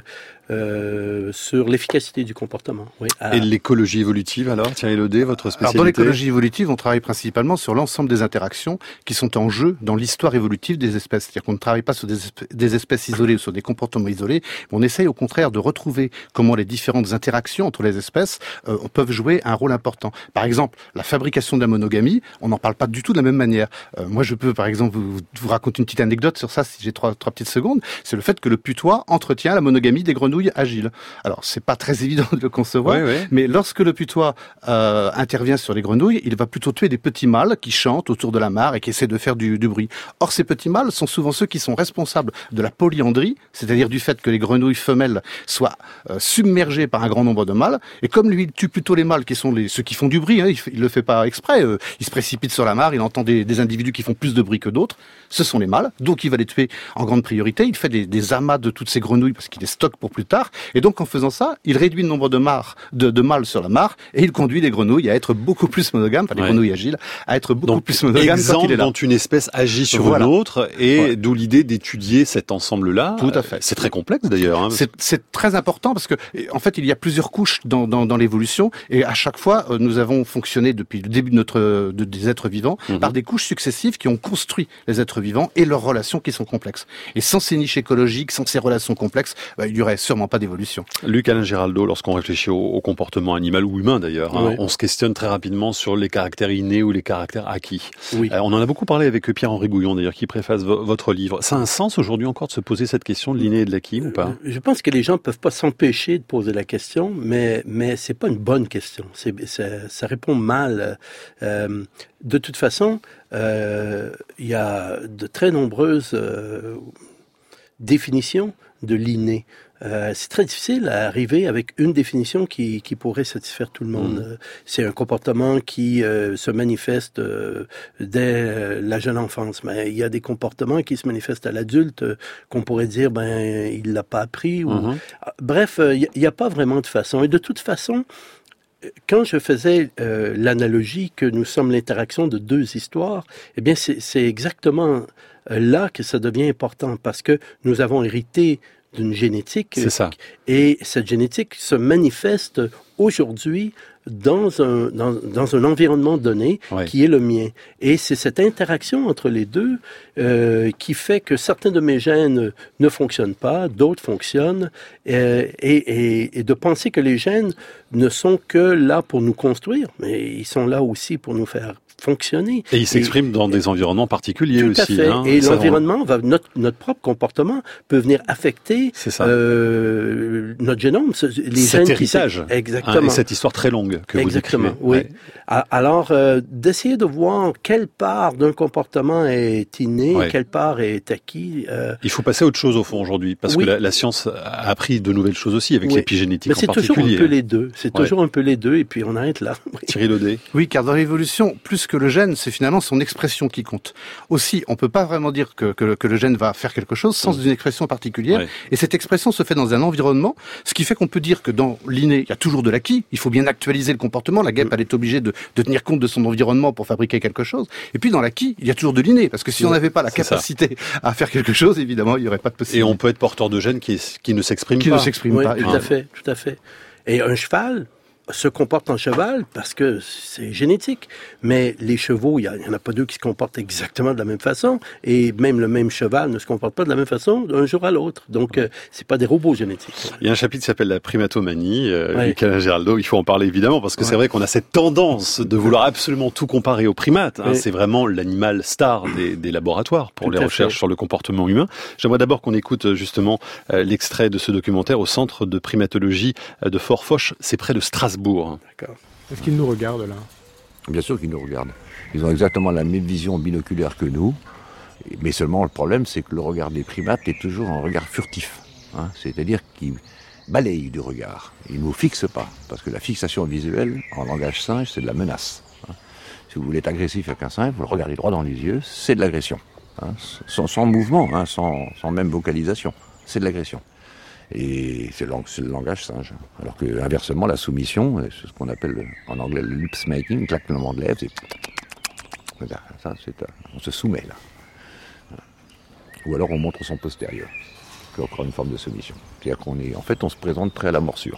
Euh, sur l'efficacité du comportement. Oui, à... Et l'écologie évolutive, alors, Thierry Ledet, votre spécialité? Alors, dans l'écologie évolutive, on travaille principalement sur l'ensemble des interactions qui sont en jeu dans l'histoire évolutive des espèces. C'est-à-dire qu'on ne travaille pas sur des, espèces, des espèces isolées ou sur des comportements isolés, mais on essaye au contraire de retrouver comment les différentes interactions entre les espèces euh, peuvent jouer un rôle important. Par exemple, la fabrication de la monogamie, on n'en parle pas du tout de la même manière. Euh, moi, je peux, par exemple, vous, vous raconter une petite anecdote sur ça, si j'ai trois, trois petites secondes. C'est le fait que le putois entretient la monogamie des grenouilles agile. Alors, c'est pas très évident de le concevoir, oui, oui. mais lorsque le putois euh, intervient sur les grenouilles, il va plutôt tuer des petits mâles qui chantent autour de la mare et qui essaient de faire du, du bruit. Or, ces petits mâles sont souvent ceux qui sont responsables de la polyandrie, c'est-à-dire du fait que les grenouilles femelles soient euh, submergées par un grand nombre de mâles. Et comme lui, il tue plutôt les mâles qui sont les, ceux qui font du bruit, hein, il, il le fait pas exprès, euh, il se précipite sur la mare, il entend des, des individus qui font plus de bruit que d'autres. Ce sont les mâles, donc il va les tuer en grande priorité. Il fait des, des amas de toutes ces grenouilles parce qu'il les stocke pour plus tard. Et donc, en faisant ça, il réduit le nombre de, mares, de, de mâles sur la mare et il conduit les grenouilles à être beaucoup plus monogames, enfin les ouais. grenouilles agiles, à être beaucoup donc, plus monogames quand il est là. Dont une espèce agit sur voilà. une autre et ouais. d'où l'idée d'étudier cet ensemble-là. Tout à fait. C'est très complexe d'ailleurs. Hein. C'est, c'est très important parce que, en fait, il y a plusieurs couches dans, dans, dans l'évolution et à chaque fois, nous avons fonctionné depuis le début de notre de, des êtres vivants mm-hmm. par des couches successives qui ont construit les êtres vivants et leurs relations qui sont complexes. Et sans ces niches écologiques, sans ces relations complexes, bah, il n'y aurait sûrement pas d'évolution. Luc-Alain Giraldo, lorsqu'on réfléchit au, au comportement animal ou humain d'ailleurs, hein, oui. on se questionne très rapidement sur les caractères innés ou les caractères acquis. Oui. Euh, on en a beaucoup parlé avec Pierre-Henri Gouillon d'ailleurs, qui préface vo- votre livre. Ça a un sens aujourd'hui encore de se poser cette question de l'inné et de l'acquis ou pas? Je pense que les gens peuvent pas s'empêcher de poser la question, mais mais c'est pas une bonne question. C'est, ça, ça répond mal. Euh, de toute façon, euh, il y a de très nombreuses euh, définitions de l'inné. Euh, c'est très difficile à arriver avec une définition qui, qui pourrait satisfaire tout le monde. Mmh. C'est un comportement qui euh, se manifeste euh, dès euh, la jeune enfance. Mais il y a des comportements qui se manifestent à l'adulte euh, qu'on pourrait dire, ben, il l'a pas appris. Ou... Mmh. Bref, il n'y a, a pas vraiment de façon. Et de toute façon, quand je faisais euh, l'analogie que nous sommes l'interaction de deux histoires, eh bien, c'est, c'est exactement là que ça devient important parce que nous avons hérité d'une génétique. C'est ça. Et cette génétique se manifeste aujourd'hui dans un, dans, dans un environnement donné ouais. qui est le mien. Et c'est cette interaction entre les deux euh, qui fait que certains de mes gènes ne fonctionnent pas, d'autres fonctionnent, euh, et, et, et de penser que les gènes ne sont que là pour nous construire, mais ils sont là aussi pour nous faire fonctionner. Et ils s'expriment et, dans des environnements particuliers tout aussi. Tout à fait. Hein, et ça l'environnement, va, notre, notre propre comportement peut venir affecter euh, notre génome. Les Cet gènes héritage. Qui, exactement. Hein, et cette histoire très longue que exactement, vous décrivez. Oui. Ouais. Alors, euh, d'essayer de voir quelle part d'un comportement est inné, ouais. quelle part est acquis. Euh... Il faut passer à autre chose au fond aujourd'hui, parce oui. que la, la science a appris de nouvelles choses aussi avec oui. l'épigénétique Mais en particulier. C'est toujours un peu les deux. C'est ouais. toujours un peu les deux, et puis on arrête là. Thierry Ledet. Oui, car dans l'évolution, plus que le gène, c'est finalement son expression qui compte. Aussi, on peut pas vraiment dire que, que, que le gène va faire quelque chose sans mmh. une expression particulière. Ouais. Et cette expression se fait dans un environnement, ce qui fait qu'on peut dire que dans l'inné, il y a toujours de l'acquis. Il faut bien actualiser le comportement. La guêpe, mmh. elle est obligée de, de tenir compte de son environnement pour fabriquer quelque chose. Et puis dans l'acquis, il y a toujours de l'inné, parce que si mmh. on n'avait pas la c'est capacité ça. à faire quelque chose, évidemment, il n'y aurait pas de possibilité. Et on peut être porteur de gènes qui, qui ne s'expriment qui pas. Qui ne s'expriment oui, pas. Tout à fait, tout à fait. Et un cheval se comportent en cheval parce que c'est génétique. Mais les chevaux, il n'y en a pas deux qui se comportent exactement de la même façon. Et même le même cheval ne se comporte pas de la même façon d'un jour à l'autre. Donc, euh, c'est pas des robots génétiques. Il y a un chapitre qui s'appelle la primatomanie, euh, Ouais. Luc-Alain Géraldo. Il faut en parler évidemment parce que Ouais. c'est vrai qu'on a cette tendance de vouloir absolument tout comparer aux primates. Hein. Ouais. C'est vraiment l'animal star des, des laboratoires pour Tout les à recherches fait. sur le comportement humain. J'aimerais d'abord qu'on écoute justement euh, l'extrait de ce documentaire au Centre de primatologie de Fort-Foch. C'est près de Strasbourg. D'accord. Est-ce qu'ils nous regardent là? Bien sûr qu'ils nous regardent. Ils ont exactement la même vision binoculaire que nous. Mais seulement le problème, c'est que le regard des primates est toujours un regard furtif. Hein, c'est-à-dire qu'ils balayent du regard. Ils ne nous fixent pas. Parce que la fixation visuelle, en langage singe, c'est de la menace. Hein. Si vous voulez être agressif avec un singe, vous le regardez droit dans les yeux, c'est de l'agression. Hein, sans, sans mouvement, hein, sans, sans même vocalisation. C'est de l'agression. Et c'est le, c'est le langage singe. Alors que, inversement, la soumission, c'est ce qu'on appelle en anglais le lip smacking, le claquement de lèvres, c'est... Ça, c'est, on se soumet là. Voilà. Ou alors on montre son postérieur. C'est encore une forme de soumission. C'est-à-dire qu'on est, en fait, on se présente prêt à la morsure.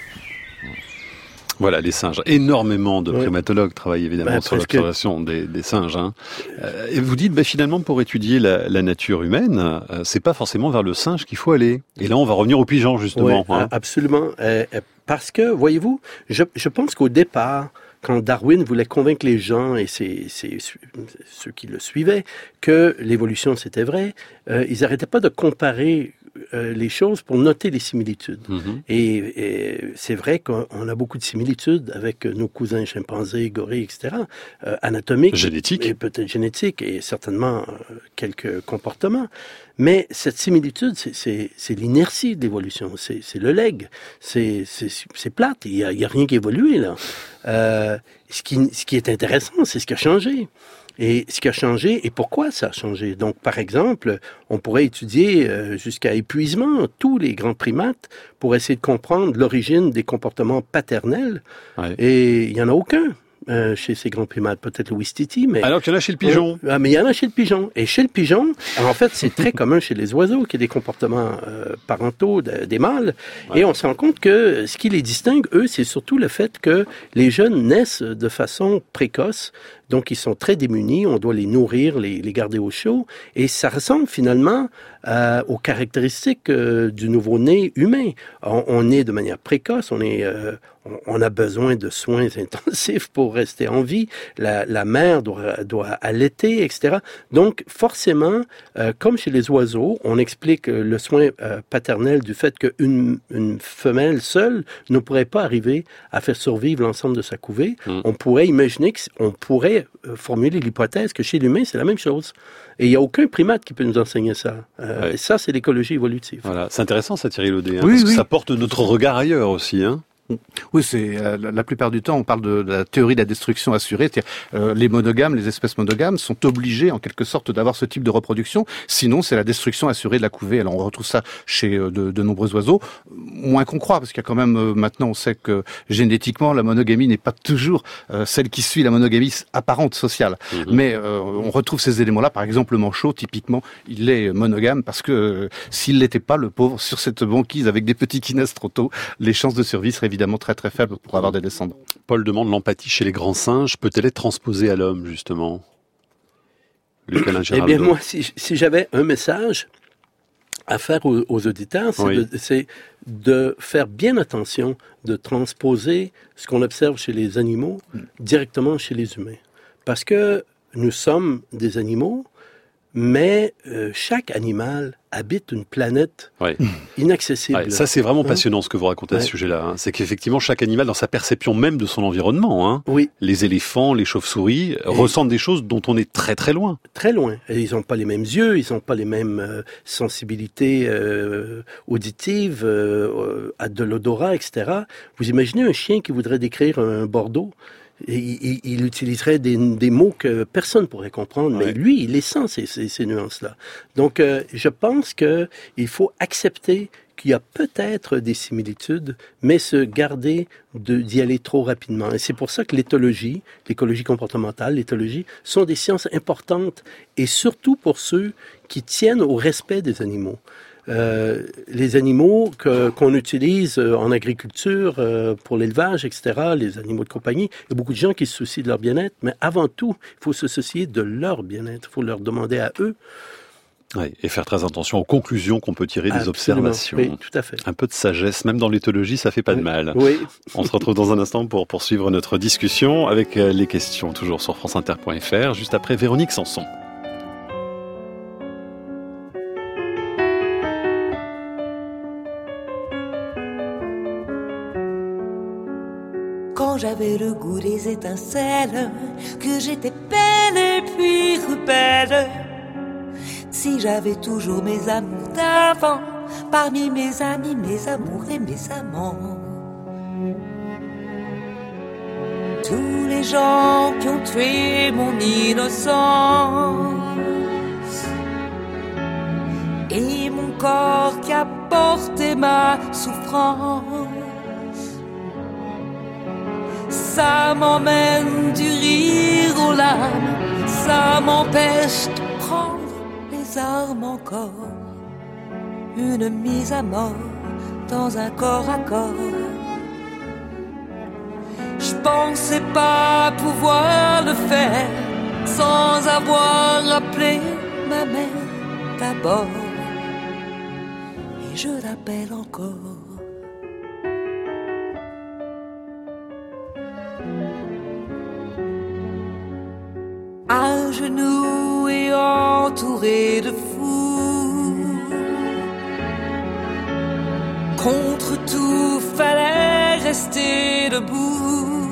Voilà, les singes. Énormément de Ouais. primatologues travaillent évidemment Bah, sur presque. l'observation des, des singes. Hein. Euh, et vous dites, bah, finalement, pour étudier la, la nature humaine, euh, c'est pas forcément vers le singe qu'il faut aller. Et là, on va revenir au pigeon, justement. Oui, hein. absolument. Euh, euh, parce que, voyez-vous, je, je pense qu'au départ, quand Darwin voulait convaincre les gens, et c'est, c'est ceux qui le suivaient, que l'évolution, c'était vrai, euh, ils n'arrêtaient pas de comparer euh, les choses pour noter les similitudes. Mhm. Et, et c'est vrai qu'on a beaucoup de similitudes avec nos cousins chimpanzés, gorilles, et cetera, euh, anatomiques. Génétique. Et peut-être génétiques, et certainement euh, quelques comportements. Mais cette similitude, c'est, c'est, c'est l'inertie de l'évolution, c'est, c'est le leg, c'est, c'est, c'est plate, il n'y a, il y a rien qui évolue là. Euh, ce, qui, ce qui est intéressant, c'est ce qui a changé. Et ce qui a changé et pourquoi ça a changé. Donc, par exemple, on pourrait étudier euh, jusqu'à épuisement tous les grands primates pour essayer de comprendre l'origine des comportements paternels. Ouais. Et il n'y en a aucun. Euh, chez ces grands primates, peut-être le Ouistiti, mais... Alors qu'il y en a chez le pigeon. Euh, ah, mais il y en a chez le pigeon. Et chez le pigeon, en fait, c'est très commun chez les oiseaux, qu'il y a des comportements euh, parentaux de, des mâles. Ouais. Et on se rend compte que ce qui les distingue, eux, c'est surtout le fait que les jeunes naissent de façon précoce. Donc, ils sont très démunis. On doit les nourrir, les, les garder au chaud. Et ça ressemble finalement euh, aux caractéristiques euh, du nouveau-né humain. On, on naît de manière précoce. On est... Euh, on a besoin de soins intensifs pour rester en vie. La, la mère doit, doit allaiter, et cetera. Donc, forcément, euh, comme chez les oiseaux, on explique le soin euh, paternel du fait qu'une une femelle seule ne pourrait pas arriver à faire survivre l'ensemble de sa couvée. Mmh. On pourrait imaginer qu'on pourrait formuler l'hypothèse que chez l'humain, c'est la même chose. Et il n'y a aucun primate qui peut nous enseigner ça. Euh, ouais. Et ça, c'est l'écologie évolutive. Voilà, c'est intéressant ça, Thierry Laudet, hein, oui, parce oui. que ça porte notre regard ailleurs aussi, hein. Oui, c'est euh, la plupart du temps, on parle de, de la théorie de la destruction assurée. C'est-à-dire, euh, les monogames, les espèces monogames sont obligées, en quelque sorte, d'avoir ce type de reproduction. Sinon, c'est la destruction assurée de la couvée. Alors, on retrouve ça chez euh, de, de nombreux oiseaux, moins qu'on croit, parce qu'il y a quand même euh, maintenant, on sait que génétiquement, la monogamie n'est pas toujours euh, celle qui suit la monogamie apparente sociale. Mmh. Mais euh, on retrouve ces éléments-là. Par exemple, le manchot, typiquement, il est monogame parce que euh, s'il l'était pas, le pauvre, sur cette banquise avec des petits qui naissent trop tôt, les chances de survie seraient évidemment très très faibles pour avoir des descendants. Paul demande, l'empathie chez les grands singes peut-elle être transposée à l'homme, justement? Luc-Alain Géraldo. Eh bien, moi, si, si j'avais un message à faire aux, aux auditeurs, c'est, oui. de, c'est de faire bien attention de transposer ce qu'on observe chez les animaux directement chez les humains. Parce que nous sommes des animaux, mais euh, chaque animal habite une planète ouais. inaccessible. Ouais, ça, c'est vraiment passionnant hein? ce que vous racontez ouais. à ce sujet-là. Hein. C'est qu'effectivement, chaque animal, dans sa perception même de son environnement, hein, oui. les éléphants, les chauves-souris, Et ressentent des choses dont on est très très loin. Très loin. Et ils n'ont pas les mêmes yeux, ils n'ont pas les mêmes euh, sensibilités euh, auditives, euh, à de l'odorat, et cetera. Vous imaginez un chien qui voudrait décrire un Bordeaux? Il, il, il utiliserait des, des mots que personne ne pourrait comprendre, mais ouais. lui, il les sent, ces, ces, ces nuances-là. Donc, euh, je pense qu'il faut accepter qu'il y a peut-être des similitudes, mais se garder de, d'y aller trop rapidement. Et c'est pour ça que l'éthologie, l'écologie comportementale, l'éthologie, sont des sciences importantes, et surtout pour ceux qui tiennent au respect des animaux. euh, les animaux que, qu'on utilise en agriculture euh, pour l'élevage, et cetera, les animaux de compagnie, il y a beaucoup de gens qui se soucient de leur bien-être, mais avant tout, il faut se soucier de leur bien-être. Il faut leur demander à eux. Oui, et faire très attention aux conclusions qu'on peut tirer des Absolument. observations. Oui, tout à fait. Un peu de sagesse, même dans l'éthologie, ça fait pas oui. de mal. Oui. On se retrouve dans un instant pour poursuivre notre discussion avec les questions, toujours sur franceinter point f r, juste après Véronique Sanson. Quand j'avais le goût des étincelles, que j'étais belle et puis rebelle, si j'avais toujours mes amours d'avant, parmi mes amis, mes amours et mes amants. Tous les gens qui ont tué mon innocence et mon corps qui a porté ma souffrance, ça m'emmène du rire aux larmes, ça m'empêche de prendre les armes encore. Une mise à mort dans un corps à corps. Je pensais pas pouvoir le faire sans avoir appelé ma mère d'abord. Et je l'appelle encore. À genoux et entouré de fous, contre tout fallait rester debout.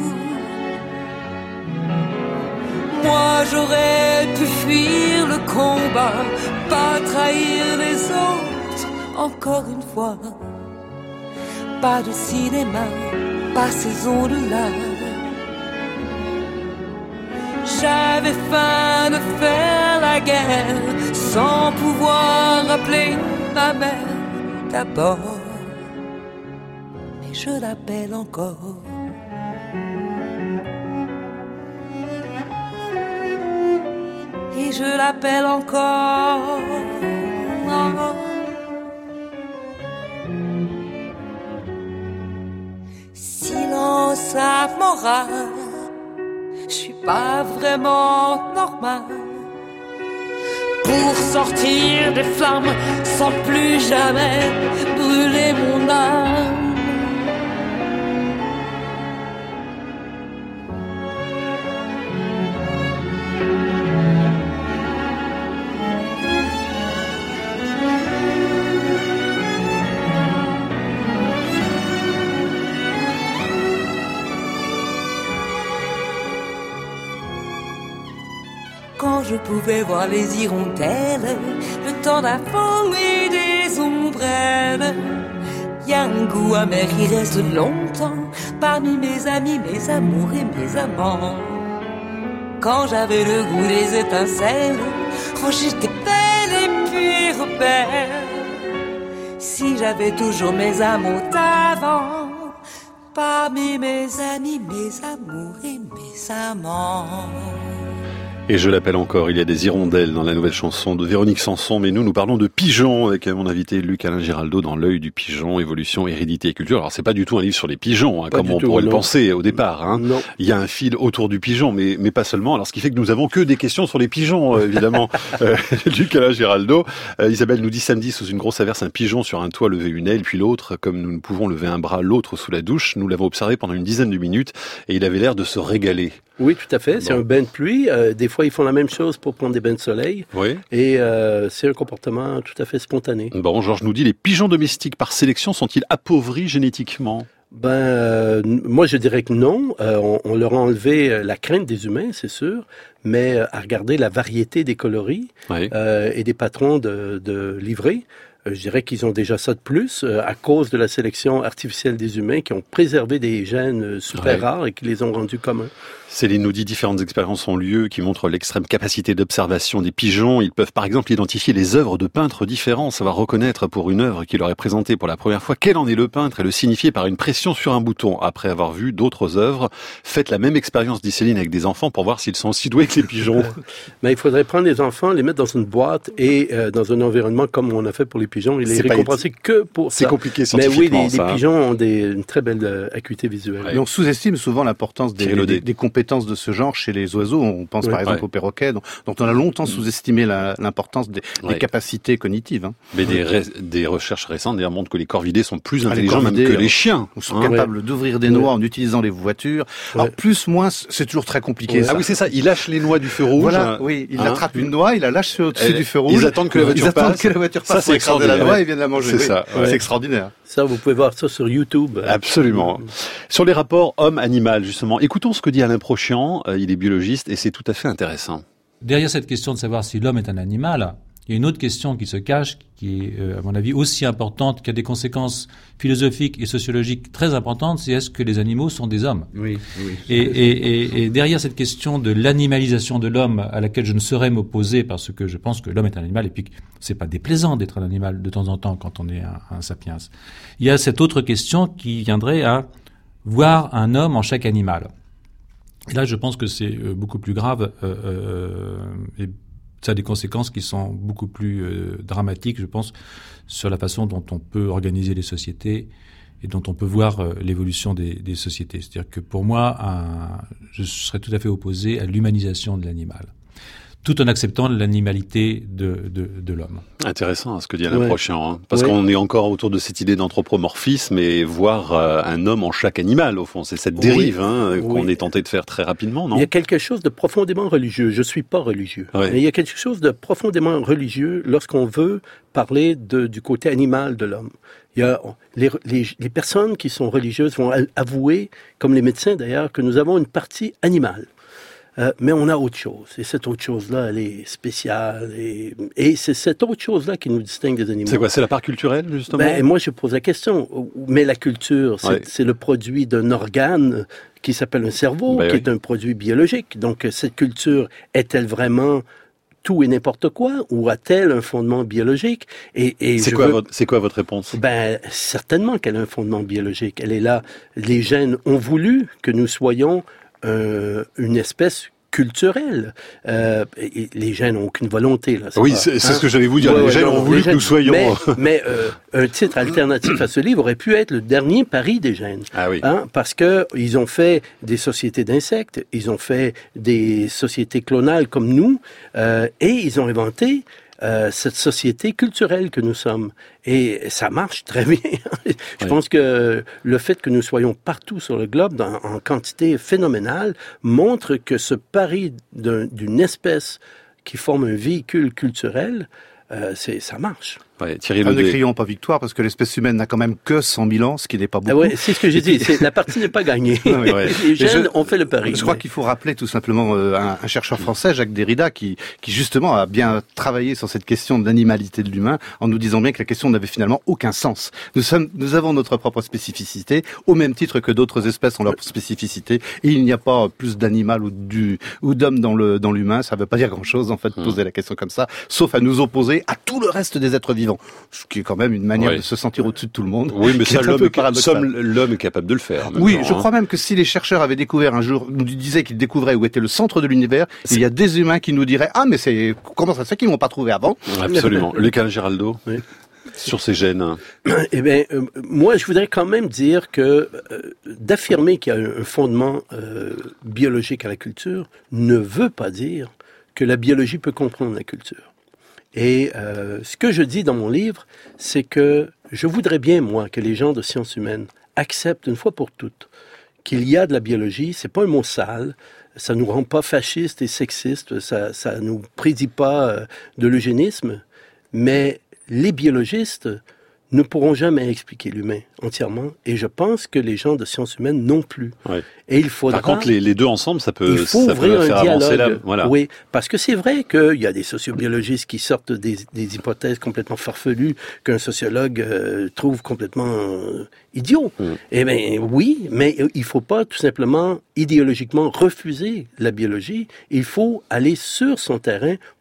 Moi j'aurais pu fuir le combat, pas trahir les autres encore une fois. Pas de cinéma, pas ces ondes-là. J'avais faim de faire la guerre sans pouvoir appeler ma mère d'abord. Mais je l'appelle encore. Et je l'appelle encore. Silence à morale. Je suis pas vraiment normal pour sortir des flammes sans plus jamais brûler mon âme. Quand je pouvais voir les hirondelles, le temps d'avant et des ombrelles, y a un goût amer qui reste longtemps parmi mes amis, mes amours et mes amants. Quand j'avais le goût des étincelles, quand j'étais belle et puis rebelle, si j'avais toujours mes amours d'avant, parmi mes amis, mes amours et mes amants. Et je l'appelle encore, il y a des hirondelles dans la nouvelle chanson de Véronique Sanson, mais nous, nous parlons de pigeons avec mon invité Luc-Alain Giraldo dans L'œil du pigeon, évolution, hérédité et culture. Alors c'est pas du tout un livre sur les pigeons, hein, comme on tout, pourrait non. le penser au départ. Hein. Non. Il y a un fil autour du pigeon, mais, mais pas seulement. Alors ce qui fait que nous avons que des questions sur les pigeons, euh, évidemment. euh, Luc-Alain Giraldo, euh, Isabelle nous dit samedi, sous une grosse averse, un pigeon sur un toit levait une aile, puis l'autre, comme nous ne pouvons lever un bras, l'autre sous la douche. Nous l'avons observé pendant une dizaine de minutes et il avait l'air de se régaler. Oui, tout à fait. C'est bon. Un bain de pluie. Euh, des fois, ils font la même chose pour prendre des bains de soleil. Oui. Et euh, c'est un comportement tout à fait spontané. Bon, Georges nous dit, les pigeons domestiques par sélection sont-ils appauvris génétiquement ? Ben, euh, moi, je dirais que non. Euh, on, on leur a enlevé la crainte des humains, c'est sûr, mais euh, à regarder la variété des coloris oui. euh, et des patrons de, de livrées, euh, je dirais qu'ils ont déjà ça de plus euh, à cause de la sélection artificielle des humains qui ont préservé des gènes super oui. rares et qui les ont rendus communs. Céline nous dit différentes expériences ont lieu qui montrent l'extrême capacité d'observation des pigeons. Ils peuvent par exemple identifier les œuvres de peintres différents, savoir reconnaître pour une œuvre qui leur est présentée pour la première fois quel en est le peintre et le signifier par une pression sur un bouton. Après avoir vu d'autres œuvres, faites la même expérience, dit Céline, avec des enfants pour voir s'ils sont aussi doués que les pigeons. Mais il faudrait prendre les enfants, les mettre dans une boîte et euh, dans un environnement comme on a fait pour les pigeons. pigeon, il est, C'est pas récompensé que pour C'est ça. compliqué Mais oui, scientifiquement, les, ça, les hein. pigeons ont des, une très belle euh, acuité visuelle. Et on sous-estime souvent l'importance des, Thierry Laudet. des, des compétences de ce genre chez les oiseaux. On pense Oui. par exemple Ouais. aux perroquets, dont, dont on a longtemps sous-estimé la- l'importance des, des Ouais. capacités cognitives. Hein. Mais des, ré- des recherches récentes d'ailleurs montrent que les corvidés sont plus Ah, les intelligents même corvidés, que les chiens. Ils sont hein. capables d'ouvrir des noix en utilisant les voitures. Alors Ouais. plus, moins, c'est toujours très compliqué. Ah ça. oui, c'est ça. Il lâche les noix du feu rouge. Voilà, hein. oui, il Hein. attrape une noix, il la lâche au-dessus Et du feu rouge. ils attendent que la voiture Ils attendent passe. que la voiture Ça, passe c'est pour écraser la extraordinaire. noix et viennent la manger. C'est Oui. ça, ouais. C'est extraordinaire. Ça, vous pouvez voir ça sur YouTube. Absolument. Sur les rapports homme-animal, justement, écoutons ce que dit Alain Prochian. Euh, il est biologiste et c'est tout à fait intéressant. Derrière cette question de savoir si l'homme est un animal, il y a une autre question qui se cache, qui est, euh, à mon avis, aussi importante, qui a des conséquences philosophiques et sociologiques très importantes, c'est est-ce que les animaux sont des hommes ? Oui, oui. Et, et, et, et derrière cette question de l'animalisation de l'homme, à laquelle je ne saurais m'opposer, parce que je pense que l'homme est un animal, et puis que c'est pas déplaisant d'être un animal de temps en temps quand on est un, un sapiens. Il y a cette autre question qui viendrait à voir un homme en chaque animal. Et là, je pense que c'est euh, beaucoup plus grave, euh, euh, et ça a des conséquences qui sont beaucoup plus euh, dramatiques, je pense, sur la façon dont on peut organiser les sociétés et dont on peut voir euh, l'évolution des, des sociétés. C'est-à-dire que pour moi, un, je serais tout à fait opposé à l'humanisation de l'animal, tout en acceptant l'animalité de, de, de l'homme. Intéressant hein, ce que dit Alain Ouais. Prochian, hein, parce Ouais. qu'on est encore autour de cette idée d'anthropomorphisme et voir euh, un homme en chaque animal, au fond. C'est cette Oui. dérive hein, qu'on Oui. est tenté de faire très rapidement, non? Il y a quelque chose de profondément religieux. Je suis pas religieux. Ouais. Mais il y a quelque chose de profondément religieux lorsqu'on veut parler de, du côté animal de l'homme. Il y a les, les, les personnes qui sont religieuses vont avouer, comme les médecins d'ailleurs, que nous avons une partie animale. Euh, mais on a autre chose. Et cette autre chose-là, elle est spéciale. Et, et c'est cette autre chose-là qui nous distingue des animaux. C'est quoi? C'est la part culturelle, justement? Ben, moi, je pose la question. Mais la culture, c'est, Ouais. c'est le produit d'un organe qui s'appelle un cerveau, Ben qui oui. est un produit biologique. Donc, cette culture est-elle vraiment tout et n'importe quoi, ou a-t-elle un fondement biologique? Et, et C'est je quoi, veux- votre, c'est quoi votre réponse? Ben, certainement qu'elle a un fondement biologique. Elle est là. Les gènes ont voulu que nous soyons euh, une espèce culturelle. Euh, et, et les gènes n'ont aucune volonté. Là, Oui, pas- c'est- c'est hein? ce que j'allais vous dire. Les gènes ont voulu les que gènes- nous soyons- Mais, mais euh, un titre alternatif à ce livre aurait pu être le dernier pari des gènes. Ah oui. Hein, parce que ils ont fait des sociétés d'insectes, ils ont fait des sociétés clonales comme nous, euh, et ils ont inventé euh, cette société culturelle que nous sommes. Et ça marche très bien. Je Oui. pense que le fait que nous soyons partout sur le globe dans, en quantité phénoménale montre que ce pari d'un- d'une espèce qui forme un véhicule culturel, euh, c'est, ça marche. Ouais, Thierry Ah, ne Laudet. crions pas victoire, parce que l'espèce humaine n'a quand même que cent mille ans, ce qui n'est pas beaucoup. Ah ouais, c'est ce que j'ai dit. C'est, la partie n'est pas gagnée. Ah oui, ouais. Les Et gènes je- ont fait le pari. Je crois qu'il faut rappeler tout simplement euh, un, un chercheur français, Jacques Derrida, qui, qui justement a bien travaillé sur cette question de l'animalité de l'humain, en nous disant bien que la question n'avait finalement aucun sens. Nous sommes, nous avons notre propre spécificité, au même titre que d'autres espèces ont leur spécificité, et il n'y a pas plus d'animal ou du, ou d'homme dans le, dans l'humain. Ça ne veut pas dire grand chose, en fait, de poser la question comme ça, sauf à nous opposer à tout le reste des êtres vivants. Ce qui est quand même une manière Ouais. de se sentir au-dessus de tout le monde. Oui, mais qui ça, est un l'homme peu est, paradoxal. somme- l'homme est capable de le faire. en même Oui, temps, je hein. crois même que si les chercheurs avaient découvert un jour, nous disaient qu'ils découvraient où était le centre de l'univers, il y a des humains qui nous diraient « Ah, mais c'est comment ça se fait qu'ils m'ont pas trouvé avant ?» Absolument. Lucas Giraldo, Oui. sur ces gènes. Eh bien, euh, moi, je voudrais quand même dire que euh, d'affirmer qu'il y a un, un fondement euh, biologique à la culture ne veut pas dire que la biologie peut comprendre la culture. Et euh, ce que je dis dans mon livre, c'est que je voudrais bien, moi, que les gens de sciences humaines acceptent une fois pour toutes qu'il y a de la biologie. C'est pas un mot sale, ça nous rend pas fascistes et sexistes, ça, ça nous prédit pas euh, de l'eugénisme, mais les biologistes ne pourront jamais expliquer l'humain entièrement, et je pense que les gens de sciences humaines non plus. Ouais. Et il faudra... Par contre, les, les deux ensemble, ça peut, Il faut ça ouvrir peut faire un avancer dialogue. la... Voilà. Oui, parce que c'est vrai qu'il y a des sociobiologistes qui sortent des, des hypothèses complètement farfelues qu'un sociologue euh, trouve complètement euh, idiot. Mm. Eh bien, oui, mais il faut pas tout simplement idéologiquement refuser la biologie. Il faut aller sur son terrain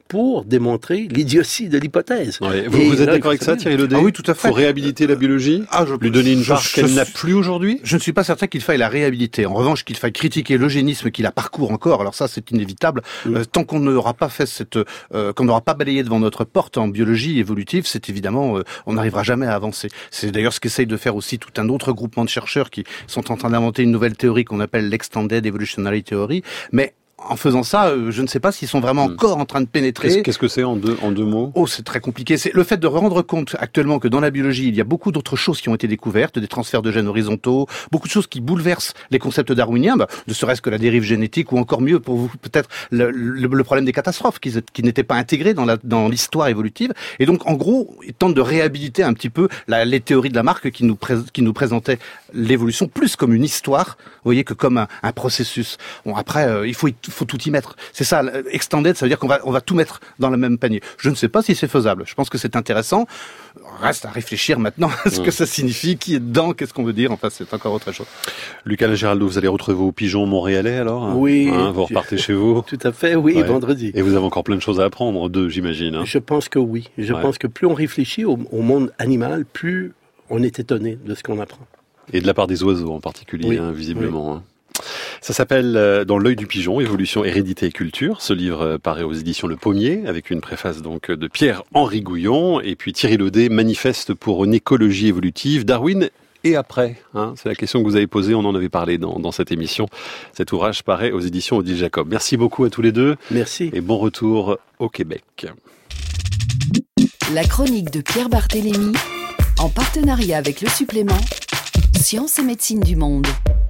pour démontrer l'idiotie de l'hypothèse. Ouais. Vous, vous êtes d'accord avec ça, Thierry Ledet? Ah oui, tout à fait. Faut réhabiliter la biologie, ah, je, lui donner une je, part je, qu'elle je, n'a plus aujourd'hui. Je ne suis pas certain qu'il faille la réhabiliter. En revanche, qu'il faille critiquer l'eugénisme qui la parcourt encore. Alors ça, c'est inévitable. Mm. Euh, tant qu'on n'aura pas fait cette, euh, qu'on n'aura pas balayé devant notre porte en biologie évolutive, c'est évidemment, euh, on n'arrivera jamais à avancer. C'est d'ailleurs ce qu'essaye de faire aussi tout un autre groupement de chercheurs qui sont en train d'inventer une nouvelle théorie qu'on appelle l'Extended Evolutionary Theory. Mais en faisant ça, euh, je ne sais pas s'ils sont vraiment encore en train de pénétrer. Qu'est-ce, qu'est-ce que c'est en deux, en deux mots? Oh, c'est très compliqué. C'est le fait de rendre compte actuellement que dans la biologie, il y a beaucoup d'autres choses qui ont été découvertes, des transferts de gènes horizontaux, beaucoup de choses qui bouleversent les concepts darwiniens, bah, ne serait-ce que la dérive génétique ou encore mieux pour vous peut-être le, le, le problème des catastrophes qui, qui n'étaient pas intégrés dans, la, dans l'histoire évolutive. Et donc, en gros, ils tentent de réhabiliter un petit peu la, les théories de Lamarck qui nous, pré, qui nous présentaient l'évolution plus comme une histoire, vous voyez, que comme un, un processus. Bon, après, euh, il faut, il faut tout y mettre. C'est ça, extended, ça veut dire qu'on va, on va tout mettre dans le même panier. Je ne sais pas si c'est faisable. Je pense que c'est intéressant. Reste à réfléchir maintenant à ce mmh. que ça signifie, qui est dedans, qu'est-ce qu'on veut dire. Enfin, c'est encore autre chose. Lucas Géraldo, vous allez retrouver vos pigeons montréalais alors? Hein Oui. Hein, vous repartez chez vous? Tout à fait, oui, ouais. vendredi. Et vous avez encore plein de choses à apprendre d'eux, j'imagine. Hein. Je pense que oui. Je ouais. pense que plus on réfléchit au, au monde animal, plus on est étonné de ce qu'on apprend. Et de la part des oiseaux en particulier, oui. hein, visiblement. Oui. Hein. Ça s'appelle euh, Dans l'œil du pigeon, évolution, hérédité et culture. Ce livre euh, paraît aux éditions Le Pommier, avec une préface donc de Pierre-Henri Gouillon, et puis Thierry Ledet, manifeste pour une écologie évolutive, Darwin et après. Hein, c'est la question que vous avez posée, on en avait parlé dans, dans cette émission. Cet ouvrage paraît aux éditions Odile Jacob. Merci beaucoup à tous les deux. Merci. Et bon retour au Québec. La chronique de Pierre Barthélémy, en partenariat avec le supplément Sciences et médecine du monde.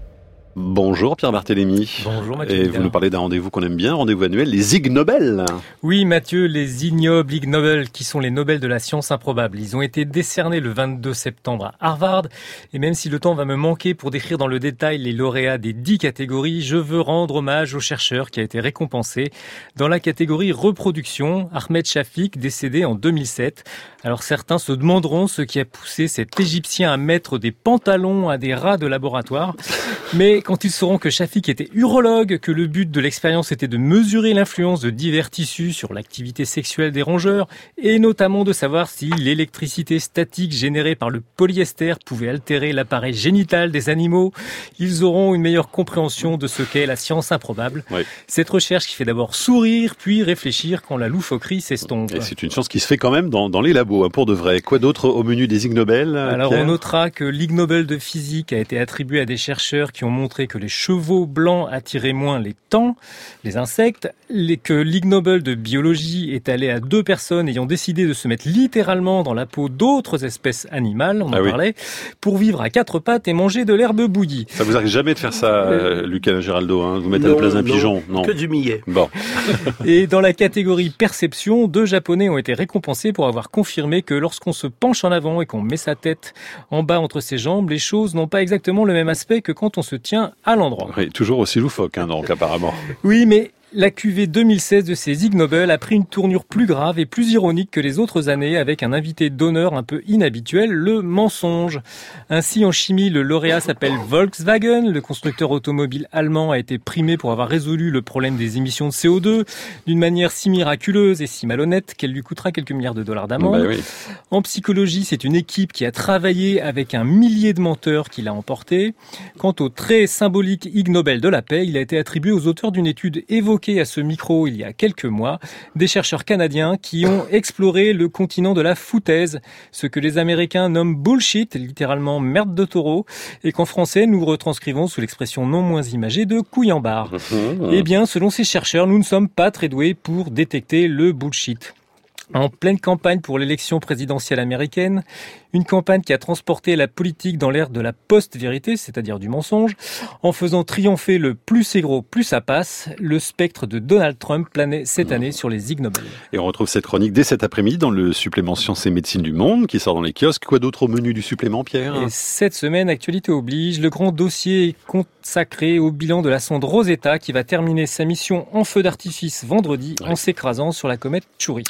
Bonjour Pierre Barthélémy. Bonjour Mathieu. Et vous nous parlez d'un rendez-vous qu'on aime bien, rendez-vous annuel, les Ig Nobel. Oui Mathieu, les ignobles Ig Nobel, qui sont les Nobel de la science improbable. Ils ont été décernés le vingt-deux septembre à Harvard. Et même si le temps va me manquer pour décrire dans le détail les lauréats des dix catégories, je veux rendre hommage au chercheur qui a été récompensé dans la catégorie reproduction, Ahmed Shafik, décédé en deux mille sept. Alors certains se demanderont ce qui a poussé cet Égyptien à mettre des pantalons à des rats de laboratoire. Mais quand ils sauront que Shafik était urologue, que le but de l'expérience était de mesurer l'influence de divers tissus sur l'activité sexuelle des rongeurs, et notamment de savoir si l'électricité statique générée par le polyester pouvait altérer l'appareil génital des animaux, ils auront une meilleure compréhension de ce qu'est la science improbable. Oui. Cette recherche qui fait d'abord sourire, puis réfléchir quand la loufoquerie s'estompe. Et c'est une science qui se fait quand même dans, dans les labos, hein, pour de vrai. Quoi d'autre au menu des Ig Nobel? Alors Pierre? On notera que l'Ig Nobel de physique a été attribué à des chercheurs qui ont montré que les chevaux blancs attiraient moins les tans, les insectes, les, que l'Ig Nobel de biologie est allé à deux personnes ayant décidé de se mettre littéralement dans la peau d'autres espèces animales, on en ah parlait, oui. pour vivre à quatre pattes et manger de l'herbe bouillie. Ça vous arrive jamais de faire ça, euh, Lucas Géraldo, hein, vous mettre à la place d'un pigeon? Non, que du millet. Bon. Et dans la catégorie perception, deux Japonais ont été récompensés pour avoir confirmé que lorsqu'on se penche en avant et qu'on met sa tête en bas entre ses jambes, les choses n'ont pas exactement le même aspect que quand on se tient à l'endroit. Oui, toujours aussi loufoque, hein, donc, apparemment. Oui, mais la cuvée deux mille seize de ces Ig Nobel a pris une tournure plus grave et plus ironique que les autres années, avec un invité d'honneur un peu inhabituel, le mensonge. Ainsi, en chimie, le lauréat s'appelle Volkswagen. Le constructeur automobile allemand a été primé pour avoir résolu le problème des émissions de C O deux d'une manière si miraculeuse et si malhonnête qu'elle lui coûtera quelques milliards de dollars d'amende. Bah oui. En psychologie, c'est une équipe qui a travaillé avec un millier de menteurs qui l'a emporté. Quant au très symbolique Ig Nobel de la paix, il a été attribué aux auteurs d'une étude évoquée à ce micro il y a quelques mois, des chercheurs canadiens qui ont exploré le continent de la foutaise, ce que les Américains nomment bullshit, littéralement merde de taureau, et qu'en français nous retranscrivons sous l'expression non moins imagée de couille en barre. Eh bien, selon ces chercheurs, nous ne sommes pas très doués pour détecter le bullshit. En pleine campagne pour l'élection présidentielle américaine, une campagne qui a transporté la politique dans l'ère de la post-vérité, c'est-à-dire du mensonge, en faisant triompher le plus c'est gros, plus ça passe, le spectre de Donald Trump planait cette année sur les Ig Nobel. Et on retrouve cette chronique dès cet après-midi dans le supplément Sciences et médecine du monde qui sort dans les kiosques. Quoi d'autre au menu du supplément, Pierre? Et cette semaine, actualité oblige, le grand dossier est consacré au bilan de la sonde Rosetta qui va terminer sa mission en feu d'artifice vendredi ouais. en s'écrasant sur la comète Chury. Et on fera une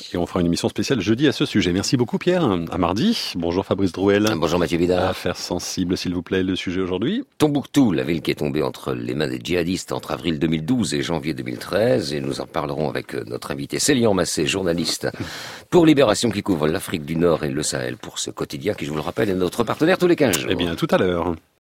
émission spéciale jeudi à ce sujet. Merci beaucoup Pierre. À mardi. Bonjour Fabrice Drouel. Bonjour Mathieu Bidard. Affaire sensible s'il vous plaît, le sujet aujourd'hui. Tombouctou, la ville qui est tombée entre les mains des djihadistes entre avril deux mille douze et janvier deux mille treize. Et nous en parlerons avec notre invité Célian Massé, journaliste pour Libération qui couvre l'Afrique du Nord et le Sahel pour ce quotidien qui, je vous le rappelle, est notre partenaire tous les quinze jours. Eh bien, tout à l'heure.